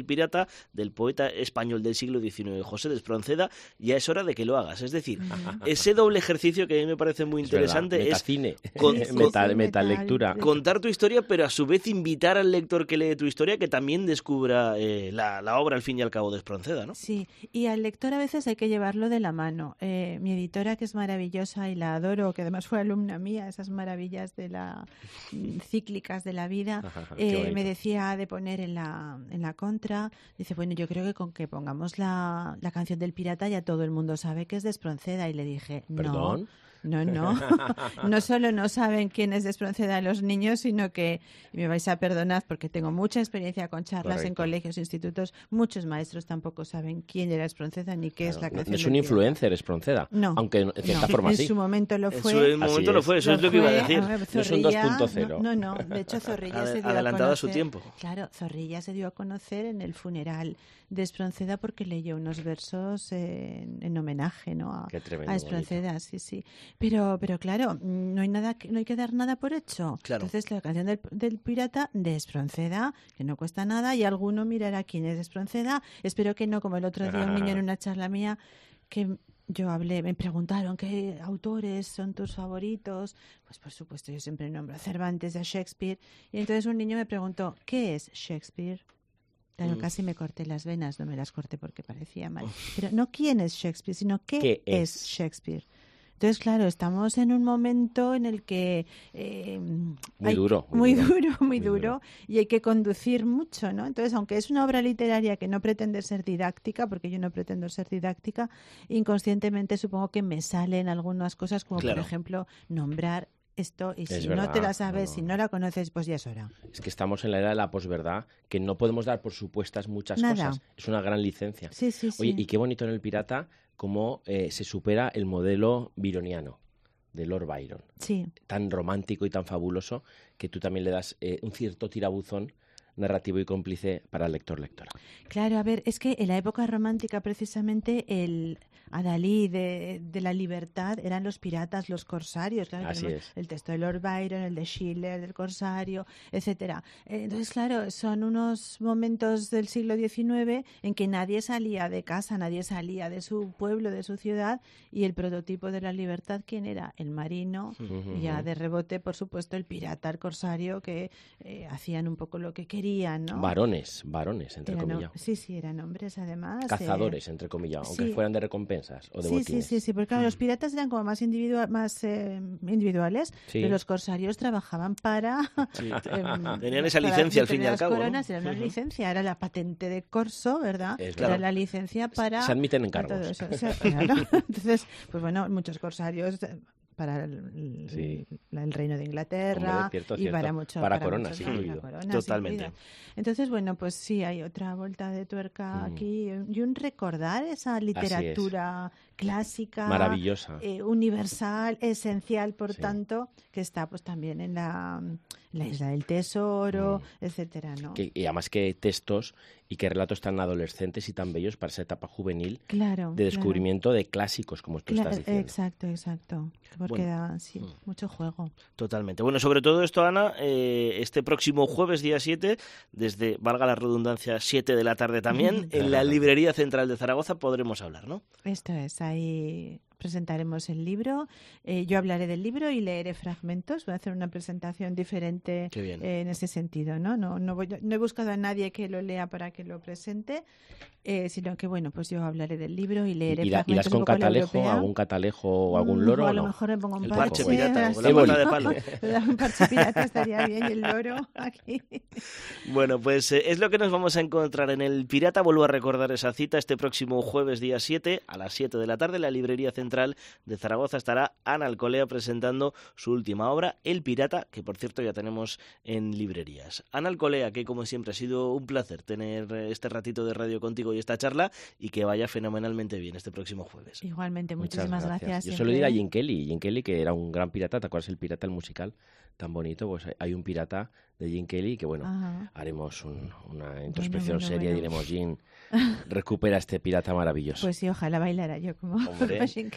del pirata del poeta español del siglo diecinueve, José de Espronceda, ya es hora de que lo hagas. Es decir, ese doble ejercicio que a mí me parece muy es interesante verdad, es metacine, con, sí, meta, con, metalectura. Contar tu historia, pero a su vez invitar al lector que lee tu historia que también descubra eh, la, la obra al fin y al cabo de Espronceda, ¿no? Sí, y al lector a veces hay que llevarlo de la mano. Eh, mi editora, que es maravillosa y la adoro, que además fue alumna mía, esas maravillas de la cíclicas de la vida, eh, me decía de poner en la, en la contra, dice, bueno, yo creo que con que pongamos la, la canción del pirata ya todo el mundo sabe que es de Espronceda. Y le dije, no. ¿Perdón? No, no. No solo no saben quién es de Espronceda los niños, sino que, y me vais a perdonar porque tengo mucha experiencia con charlas Correcto. En colegios, institutos, muchos maestros tampoco saben quién era Espronceda ni qué claro, es la canción. No es un influencer Espronceda, no, aunque en cierta no. forma en sí. En su momento lo fue. En su momento lo fue, eso lo es lo que iba a decir. A ver, no es un dos punto cero. No, no, no, de hecho Zorrilla se dio Adelantada a conocer. a su tiempo. Claro, Zorrilla se dio a conocer en el funeral de Espronceda porque leyó unos versos en, en homenaje, ¿no? A, a Espronceda, bonito. sí, sí. Pero, pero claro. Claro, no hay nada, no hay que dar nada por hecho. Claro. Entonces la canción del, del pirata de Espronceda, que no cuesta nada, y alguno mirará quién es Espronceda. Espero que no, como el otro día un niño en una charla mía que yo hablé, me preguntaron qué autores son tus favoritos. Pues por supuesto yo siempre nombro a Cervantes, a Shakespeare. Y entonces un niño me preguntó, ¿qué es Shakespeare? Claro, mm. casi me corté las venas, no me las corté porque parecía mal. Pero no quién es Shakespeare, sino qué, ¿Qué es? es Shakespeare. Entonces, claro, estamos en un momento en el que... Eh, muy hay, duro. Muy, muy duro, duro, muy, muy duro, duro. Y hay que conducir mucho, ¿no? Entonces, aunque es una obra literaria que no pretende ser didáctica, porque yo no pretendo ser didáctica, inconscientemente supongo que me salen algunas cosas, como claro. por ejemplo, nombrar esto, y es si verdad, no te la sabes, no. si no la conoces, pues ya es hora. Es que estamos en la era de la posverdad, que no podemos dar por supuestas muchas Nada. cosas. Es una gran licencia. Sí, sí, sí. Oye, y qué bonito en El Pirata cómo eh, se supera el modelo byroniano de Lord Byron. Sí. Tan romántico y tan fabuloso que tú también le das eh, un cierto tirabuzón narrativo y cómplice para el lector-lectora. Claro, a ver, es que en la época romántica precisamente el adalid de, de la libertad eran los piratas, los corsarios. Claro, Así es. El texto de Lord Byron, el de Schiller, del corsario, etcétera. Entonces, claro, son unos momentos del siglo diecinueve en que nadie salía de casa, nadie salía de su pueblo, de su ciudad, y el prototipo de la libertad, ¿quién era? El marino, uh-huh. y ya de rebote, por supuesto, el pirata, el corsario, que eh, hacían un poco lo que querían, ¿no? Varones, varones, entre eran, comillas. Sí, sí, eran hombres, además. Cazadores, eh, entre comillas, aunque sí. fueran de recompensas o de sí, botines. Sí, sí, sí, porque claro, los piratas eran como más, individua más eh, individuales, sí. pero los corsarios trabajaban para... Sí. eh, Tenían esa licencia al fin y al cabo, coronas, ¿no? Era una uh-huh. licencia, era la patente de corso, ¿verdad? Es era claro. la licencia para... Se admiten encargos. Todo eso. O sea, claro. Entonces, pues bueno, muchos corsarios... para el, sí. el, el reino de Inglaterra. Hombre, cierto, y cierto. para mucho para, para coronas mucho, incluido. para coronas totalmente incluido. Entonces, bueno, pues sí, hay otra vuelta de tuerca mm. aquí y un recordar esa literatura clásica, maravillosa, eh, universal, esencial, por sí. tanto, que está pues también en la, en la Isla del Tesoro, mm. etcétera, ¿no? Que, y además que textos y que relatos tan adolescentes y tan bellos para esa etapa juvenil claro, de descubrimiento claro. de clásicos, como tú claro, estás diciendo. Exacto, exacto. Porque bueno, da sí, mm. mucho juego. Totalmente. Bueno, sobre todo esto, Ana, eh, este próximo jueves, día siete, desde, valga la redundancia, siete de la tarde también, en la Librería Central de Zaragoza podremos hablar, ¿no? Esto es, ahí presentaremos el libro. Eh, yo hablaré del libro y leeré fragmentos. Voy a hacer una presentación diferente eh, en ese sentido, ¿no? No, no, voy, no he buscado a nadie que lo lea para que lo presente, eh, sino que, bueno, pues yo hablaré del libro y leeré ¿Y, la, fragmentos. ¿Y das con catalejo, algún catalejo o algún loro? No, a no? lo mejor me pongo un el parche. parche pirata, con la bola de palo. Un parche pirata estaría bien, y el loro aquí. Bueno, pues eh, es lo que nos vamos a encontrar en El Pirata. Vuelvo a recordar esa cita, este próximo jueves, día siete, a las siete de la tarde, en la Librería Central de Zaragoza estará Ana Alcolea presentando su última obra, El Pirata, que por cierto ya tenemos en librerías. Ana Alcolea, que como siempre ha sido un placer tener este ratito de radio contigo y esta charla, y que vaya fenomenalmente bien este próximo jueves. Igualmente, muchísimas muchísimas gracias. gracias. Yo siempre. solo diré a Gene Kelly, Gene Kelly, que era un gran pirata. ¿Te acuerdas el pirata, el musical? Tan bonito, pues hay un pirata de Gene Kelly que, bueno, Ajá. haremos un, una introspección bueno, bueno, seria bueno. y diremos, Gene, recupera este pirata maravilloso. Pues sí, ojalá bailara yo como Gene Kelly.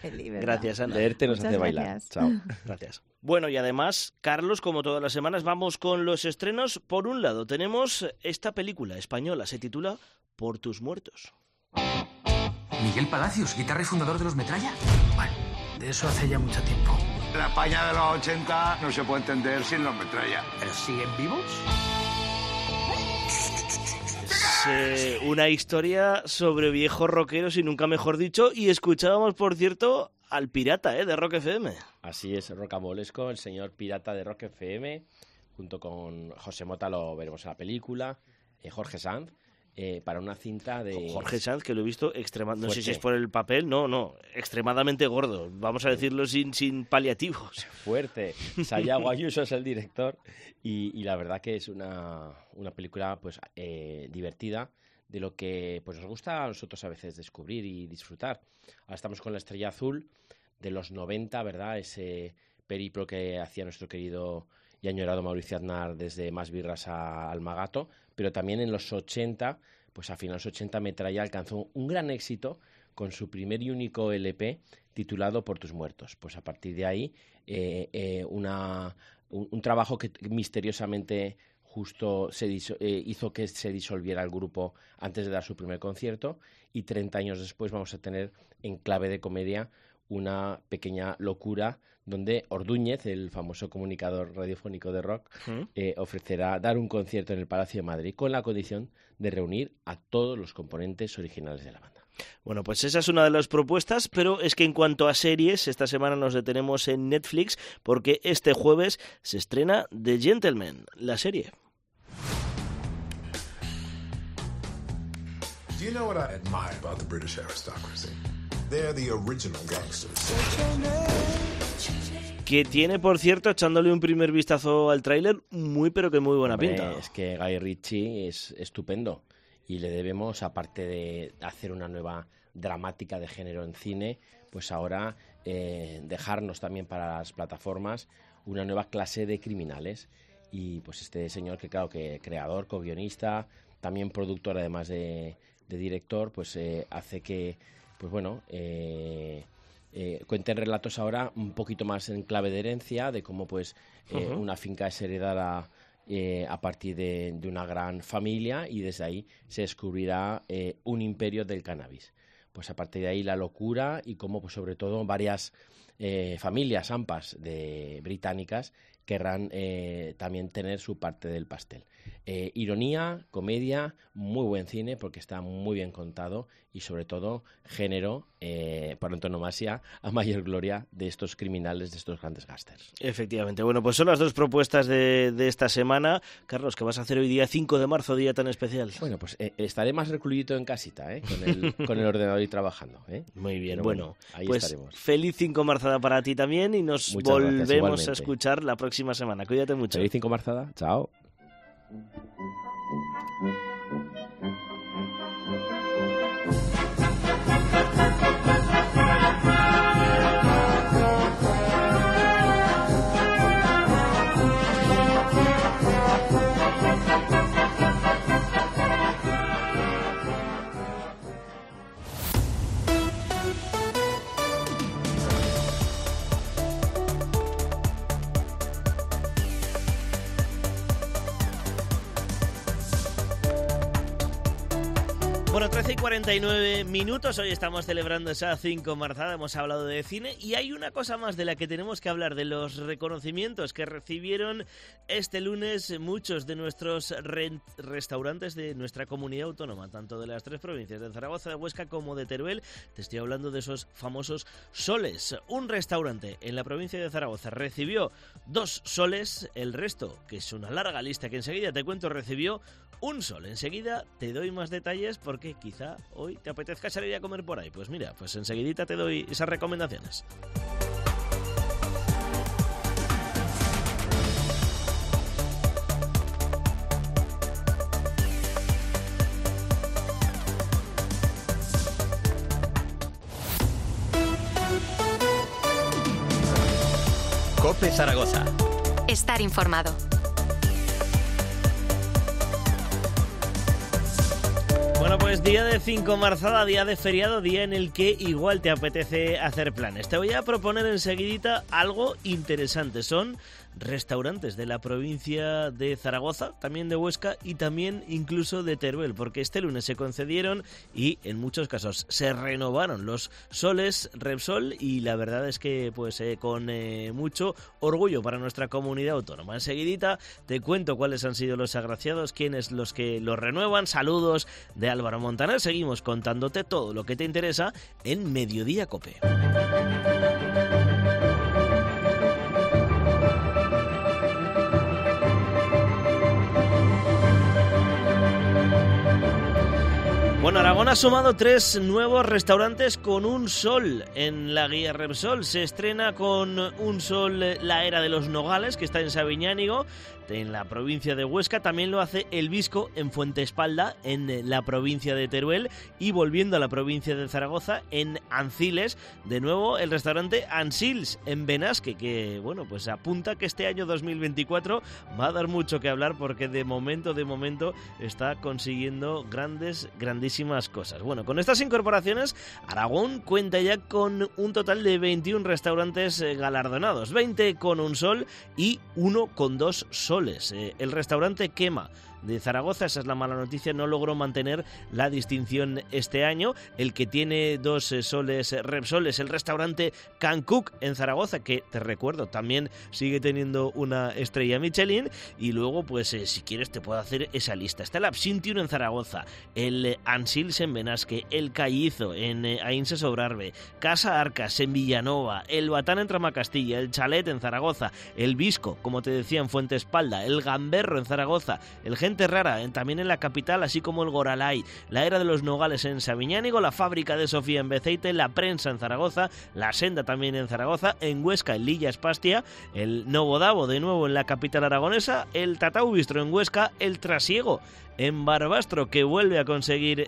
peli, ¿verdad? Gracias, Ana. Leerte nos Muchas hace bailar. gracias. Chao. Gracias. Bueno, y además, Carlos, como todas las semanas, vamos con los estrenos. Por un lado, tenemos esta película española, se titula Por tus muertos. Miguel Palacios, guitarra y fundador de los Metralla. Bueno, de eso hace ya mucho tiempo. La España de los ochenta no se puede entender sin los Metralla. ¿Pero siguen vivos? Eh, una historia sobre viejos rockeros y nunca mejor dicho, y escuchábamos, por cierto, al pirata ¿eh? de Rock F M. Así es, Rocambolesco, el señor pirata de Rock F M, junto con José Mota, lo veremos en la película, eh, Jorge Sanz, eh, para una cinta de... Jorge Sanz, que lo he visto extremadamente, no sé Fuerte. si es por el papel, no, no, extremadamente gordo, vamos a decirlo sin, sin paliativos. Fuerte. Sayago Ayuso es el director y, y la verdad que es una, una película pues eh, divertida, de lo que pues nos gusta a nosotros a veces descubrir y disfrutar. Ahora estamos con La Estrella Azul de los noventa, ¿verdad? Ese periplo que hacía nuestro querido y añorado Mauricio Aznar desde Más Birras a Almagato, pero también en los ochenta, pues a finales ochenta Metralla alcanzó un gran éxito con su primer y único L P titulado Por tus muertos. Pues a partir de ahí eh, eh, una, un, un trabajo que misteriosamente justo se diso- eh, hizo que se disolviera el grupo antes de dar su primer concierto, y treinta años después vamos a tener en clave de comedia una pequeña locura donde Ordúñez, el famoso comunicador radiofónico de rock, ¿Mm? eh, ofrecerá dar un concierto en el Palacio de Madrid con la condición de reunir a todos los componentes originales de la banda. Bueno, pues esa es una de las propuestas, pero es que en cuanto a series, esta semana nos detenemos en Netflix porque este jueves se estrena The Gentleman, la serie. Do you know what I admire about the British aristocracy? They're the original gangsters. Que tiene, por cierto, echándole un primer vistazo al tráiler, muy pero que muy buena Hombre, pinta. Es que Guy Ritchie es estupendo y le debemos, aparte de hacer una nueva dramática de género en cine, pues ahora eh, dejarnos también para las plataformas una nueva clase de criminales. Y pues este señor, que claro, que creador, co-guionista, también productor además de, de director, pues eh, hace que, pues bueno, eh, eh, cuenten relatos ahora un poquito más en clave de herencia, de cómo pues eh, Uh-huh. una finca es heredada eh, a partir de, de una gran familia, y desde ahí se descubrirá eh, un imperio del cannabis. Pues a partir de ahí la locura, y cómo pues sobre todo varias eh, familias ampas de británicas querrán eh, también tener su parte del pastel. Eh, ironía, comedia, muy buen cine porque está muy bien contado, y sobre todo género, eh, por antonomasia, a mayor gloria de estos criminales, de estos grandes gángsters. Efectivamente. Bueno, pues son las dos propuestas de, de esta semana. Carlos, ¿qué vas a hacer hoy día cinco de marzo, día tan especial? Bueno, pues eh, estaré más recluido en casita, ¿eh? con, el, con el ordenador y trabajando. ¿eh? Muy bien, Pero bueno, bueno, ahí pues estaremos. feliz cinco marzada para ti también, y nos Muchas gracias, volvemos igualmente. a escuchar la próxima semana. Cuídate mucho. Feliz cinco marzada, chao. Bueno, trece y cuarenta y nueve minutos, hoy estamos celebrando esa cinco marzada, hemos hablado de cine, y hay una cosa más de la que tenemos que hablar, de los reconocimientos que recibieron este lunes muchos de nuestros re- restaurantes de nuestra comunidad autónoma, tanto de las tres provincias, de Zaragoza, de Huesca como de Teruel. Te estoy hablando de esos famosos soles. Un restaurante en la provincia de Zaragoza recibió dos soles, el resto, que es una larga lista que enseguida te cuento, recibió un sol. Enseguida te doy más detalles porque quizá hoy te apetezca salir a comer por ahí. Pues mira, pues enseguidita te doy esas recomendaciones. COPE Zaragoza. Estar informado. Bueno, pues Viernes, día de cinco marzada, día de feriado, día en el que igual te apetece hacer planes. Te voy a proponer enseguidita algo interesante. Son restaurantes de la provincia de Zaragoza, también de Huesca y también incluso de Teruel, porque este lunes se concedieron y en muchos casos se renovaron los soles Repsol y la verdad es que pues eh, con eh, mucho orgullo para nuestra comunidad autónoma. Enseguidita te cuento cuáles han sido los agraciados, quiénes los que los renuevan. Saludos de Álvaro Montaner. Seguimos contándote todo lo que te interesa en Mediodía Cope. Bueno, Aragón ha sumado tres nuevos restaurantes con un sol en la guía Repsol. Se estrena con un sol la Era de los Nogales, que está en Sabiñánigo, en la provincia de Huesca. También lo hace El Visco en Fuentespalda, en la provincia de Teruel. Y volviendo a la provincia de Zaragoza, en Anciles, de nuevo el restaurante Ansils en Benasque, que bueno, pues apunta que este año dos mil veinticuatro va a dar mucho que hablar, porque de momento, de momento está consiguiendo grandes, grandísimas cosas. Bueno, con estas incorporaciones, Aragón cuenta ya con un total de veintiún restaurantes galardonados, veinte con un sol y uno con dos soles. Eh, el restaurante Quema de Zaragoza, esa es la mala noticia, no logró mantener la distinción este año. El que tiene dos soles Repsol es el restaurante Can Cook en Zaragoza, que te recuerdo también sigue teniendo una estrella Michelin. Y luego pues eh, si quieres te puedo hacer esa lista. Está el Absintium en Zaragoza, el eh, Ansils en Benasque, el Callizo en eh, Ainse Sobrarbe, Casa Arcas en Villanova, el Batán en Tramacastilla, el Chalet en Zaragoza, el Visco, como te decía, en Fuentespalda, el Gamberro en Zaragoza, el Gente Rara en, también en la capital, así como el Goralay, la Era de los Nogales en Sabiñánigo, la Fábrica de Sofía en Beceite, la Prensa en Zaragoza, la Senda también en Zaragoza, en Huesca, en Lilla Espastia, el Novodabo de nuevo en la capital aragonesa, el Tatau Bistro en Huesca, el Trasiego en Barbastro, que vuelve a conseguir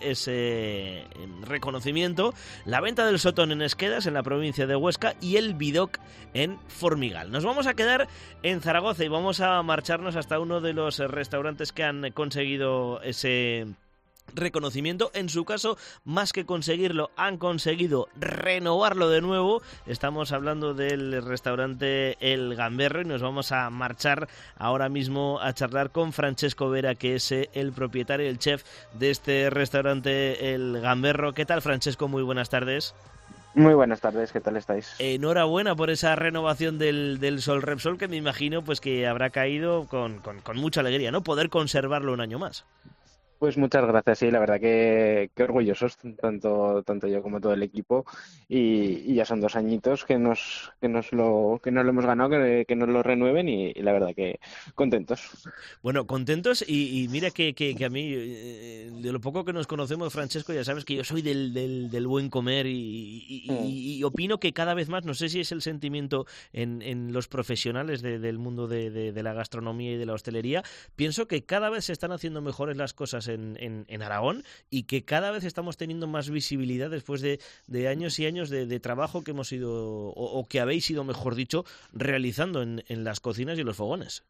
ese reconocimiento, la Venta del Sotón en Esquedas, en la provincia de Huesca, y el Vidoc en Formigal. Nos vamos a quedar en Zaragoza y vamos a marcharnos hasta uno de los restaurantes que han conseguido ese reconocimiento. En su caso, más que conseguirlo, han conseguido renovarlo de nuevo. Estamos hablando del restaurante El Gamberro y nos vamos a marchar ahora mismo a charlar con Francesco Vera, que es el propietario y el chef de este restaurante El Gamberro. ¿Qué tal, Francesco? Muy buenas tardes. Muy buenas tardes, ¿qué tal estáis? Enhorabuena por esa renovación del, del Sol Repsol, que me imagino pues que habrá caído con, con, con mucha alegría, ¿no? Poder conservarlo un año más. Pues muchas gracias, sí, la verdad que, que orgullosos, tanto tanto yo como todo el equipo, y, y ya son dos añitos que nos que nos lo que nos lo hemos ganado, que, que nos lo renueven y, y la verdad que contentos. Bueno, contentos y, y mira que, que, que a mí, eh, de lo poco que nos conocemos, Francesco, ya sabes que yo soy del, del, del buen comer y, y, mm. y, y opino que cada vez más, no sé si es el sentimiento en, en los profesionales de, del mundo de, de, de la gastronomía y de la hostelería, pienso que cada vez se están haciendo mejores las cosas En, en, en Aragón y que cada vez estamos teniendo más visibilidad después de, de años y años de, de trabajo que hemos ido, o, o que habéis ido, mejor dicho, realizando en, en las cocinas y los fogones.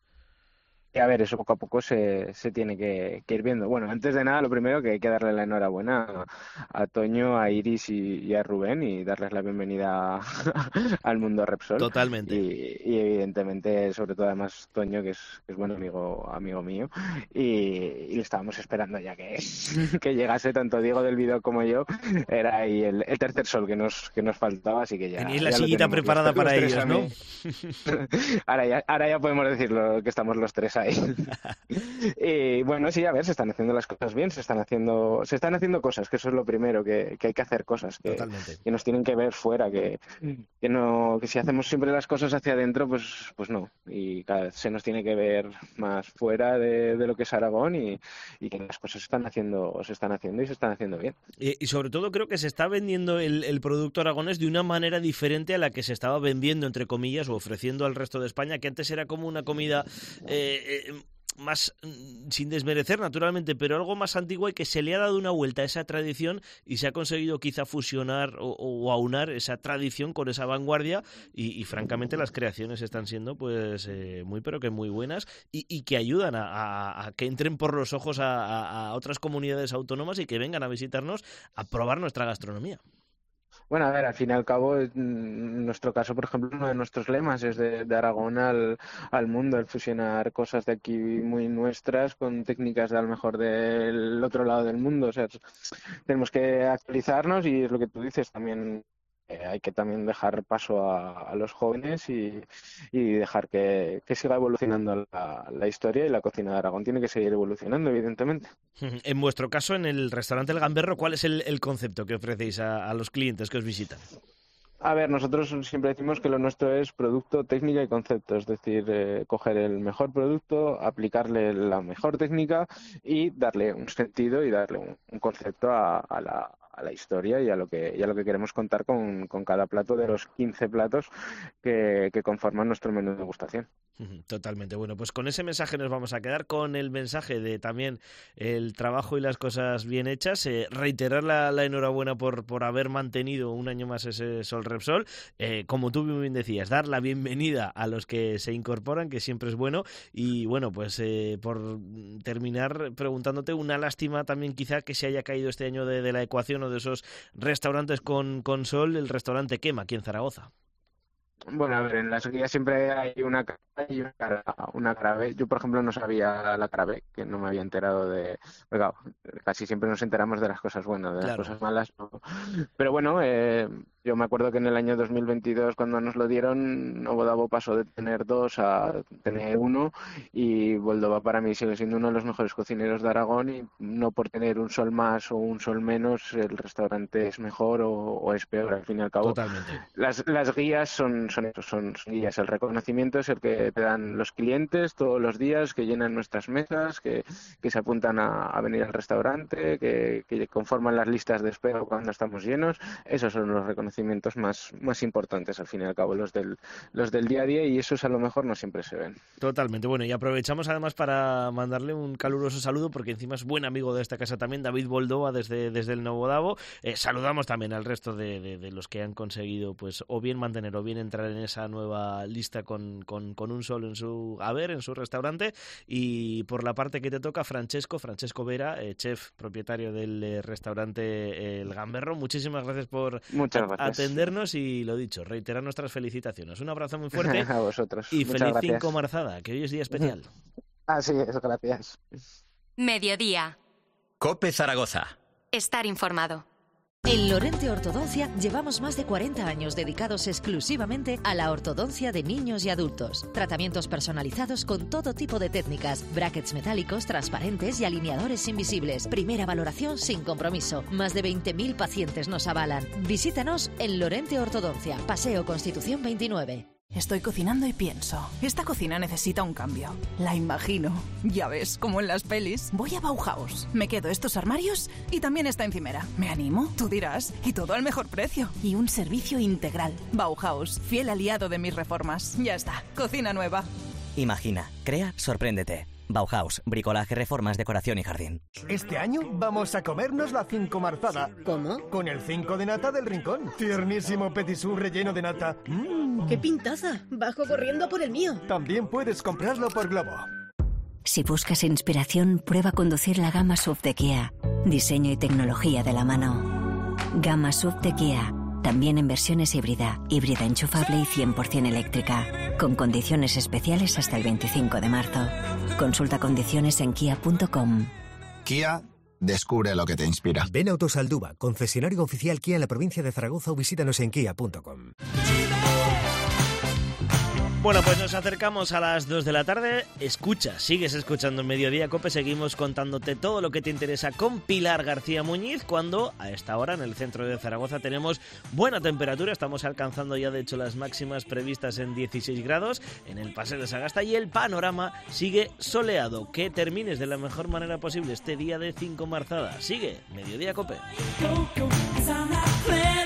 A ver, eso poco a poco se, se tiene que, que ir viendo. Bueno, antes de nada, lo primero que hay que darle la enhorabuena a, a Toño, a Iris y, y a Rubén y darles la bienvenida al mundo Repsol. Totalmente. Y, y evidentemente, sobre todo además Toño, que es, que es buen amigo amigo mío, y, y estábamos esperando ya que, que llegase tanto Diego del Video como yo. Era ahí el, el tercer sol que nos que nos faltaba, así que ya... Tenéis la sillita preparada los, para los ellos, ¿no? ahora, ya, ahora ya podemos decirlo, que estamos los tres ahí. Y bueno, sí, a ver, se están haciendo las cosas bien, se están haciendo se están haciendo cosas, que eso es lo primero, que, que hay que hacer cosas, que, que nos tienen que ver fuera, que, que no que si hacemos siempre las cosas hacia adentro, pues pues no, y cada vez se nos tiene que ver más fuera de, de lo que es Aragón y, y que las cosas se están haciendo se están haciendo y se están haciendo bien. Y, y sobre todo creo que se está vendiendo el, el producto aragonés de una manera diferente a la que se estaba vendiendo, entre comillas, o ofreciendo al resto de España, que antes era como una comida eh, eh, más sin desmerecer naturalmente, pero algo más antigua y que se le ha dado una vuelta a esa tradición y se ha conseguido quizá fusionar o, o aunar esa tradición con esa vanguardia y, y francamente las creaciones están siendo pues eh, muy pero que muy buenas y, y que ayudan a, a, a que entren por los ojos a, a, a otras comunidades autónomas y que vengan a visitarnos a probar nuestra gastronomía. Bueno, a ver, al fin y al cabo, en nuestro caso, por ejemplo, uno de nuestros lemas es de, de Aragón al, al mundo, el fusionar cosas de aquí muy nuestras con técnicas de a lo mejor del otro lado del mundo. O sea, tenemos que actualizarnos y es lo que tú dices también. Eh, hay que también dejar paso a, a los jóvenes y, y dejar que, que siga evolucionando la, la historia y la cocina de Aragón tiene que seguir evolucionando, evidentemente. En vuestro caso, en el restaurante El Gamberro, ¿cuál es el, el concepto que ofrecéis a, a los clientes que os visitan? A ver, nosotros siempre decimos que lo nuestro es producto, técnica y concepto, es decir, eh, coger el mejor producto, aplicarle la mejor técnica y darle un sentido y darle un, un concepto a, a la a la historia y a lo que y a lo que queremos contar con, con cada plato de los quince platos que, que conforman nuestro menú de degustación. Totalmente. Bueno, pues con ese mensaje nos vamos a quedar, con el mensaje de también el trabajo y las cosas bien hechas. Eh, reiterar la, la enhorabuena por, por haber mantenido un año más ese Sol Repsol. Eh, como tú bien decías, dar la bienvenida a los que se incorporan, que siempre es bueno. Y bueno, pues eh, por terminar preguntándote, una lástima también quizá que se haya caído este año de, de la ecuación o de esos restaurantes con, con sol, el restaurante Quema, aquí en Zaragoza. Bueno, a ver, en las guías siempre hay una cara y una cara, una cara B. Yo, por ejemplo, no sabía la cara B, que no me había enterado de... Claro, casi siempre nos enteramos de las cosas buenas, de las Claro. cosas malas, ¿no? Pero bueno, eh, yo me acuerdo que en el año dos mil veintidós, cuando nos lo dieron, Novo Davo pasó de tener dos a tener uno y Boldova para mí sigue siendo uno de los mejores cocineros de Aragón y no por tener un sol más o un sol menos el restaurante es mejor o, o es peor, al fin y al cabo. Totalmente. Las, las guías son, son, eso, son, son guías. El reconocimiento es el que te dan los clientes todos los días, que llenan nuestras mesas, que, que se apuntan a, a venir al restaurante, que, que conforman las listas de espera cuando estamos llenos. Esos son los reconocimientos más, más importantes, al fin y al cabo, los del, los del día a día, y esos a lo mejor no siempre se ven. Totalmente. Bueno, y aprovechamos además para mandarle un caluroso saludo, porque encima es buen amigo de esta casa también, David Boldova, desde, desde el Novo Davo. Eh, saludamos también al resto de, de, de los que han conseguido, pues, o bien mantener o bien entrar en esa nueva lista con, con, con un sol en su haber, en su restaurante. Y por la parte que te toca, Francesco, Francesco Vera, eh, chef propietario del eh, restaurante eh, El Gamberro. Muchísimas gracias por Muchas a- gracias. atendernos y lo dicho, reiterar nuestras felicitaciones. Un abrazo muy fuerte A vosotros. y Muchas feliz gracias. cinco Marzada, que hoy es día especial. Así es, gracias. Mediodía. COPE Zaragoza. Estar informado. En Lorente Ortodoncia llevamos más de cuarenta años dedicados exclusivamente a la ortodoncia de niños y adultos. Tratamientos personalizados con todo tipo de técnicas, brackets metálicos, transparentes y alineadores invisibles. Primera valoración sin compromiso. Más de veinte mil pacientes nos avalan. Visítanos en Lorente Ortodoncia, Paseo Constitución veintinueve. Estoy cocinando y pienso, esta cocina necesita un cambio. La imagino. Ya ves, como en las pelis. Voy a Bauhaus, me quedo estos armarios y también esta encimera. ¿Me animo? Tú dirás. Y todo al mejor precio. Y un servicio integral. Bauhaus, fiel aliado de mis reformas. Ya está, cocina nueva. Imagina, crea, sorpréndete. Bauhaus, bricolaje, reformas, decoración y jardín. Este año vamos a comernos la cinco marzada. ¿Cómo? Con el cinco de nata del Rincón. Tiernísimo petit sous relleno de nata. Mm. ¡Qué pintaza! Bajo corriendo a por el mío. También puedes comprarlo por Globo. Si buscas inspiración, prueba conducir la gama S U V de Kia. Diseño y tecnología de la mano. Gama S U V de Kia. También en versiones híbrida, híbrida enchufable y cien por ciento eléctrica. Con condiciones especiales hasta el veinticinco de marzo. Consulta condiciones en kia punto com. Kia, descubre lo que te inspira. Ven a Autosalduba, concesionario oficial Kia en la provincia de Zaragoza, o visítanos en kia punto com. Bueno, pues nos acercamos a las dos de la tarde. Escucha, sigues escuchando en Mediodía Cope. Seguimos contándote todo lo que te interesa con Pilar García Muñiz, cuando a esta hora en el centro de Zaragoza tenemos buena temperatura. Estamos alcanzando ya, de hecho, las máximas previstas en dieciséis grados en el Paseo de Sagasta, y el panorama sigue soleado. Que termines de la mejor manera posible este día de cinco Marzada. Sigue Mediodía Cope. Go, go, 'cause I'm not playing.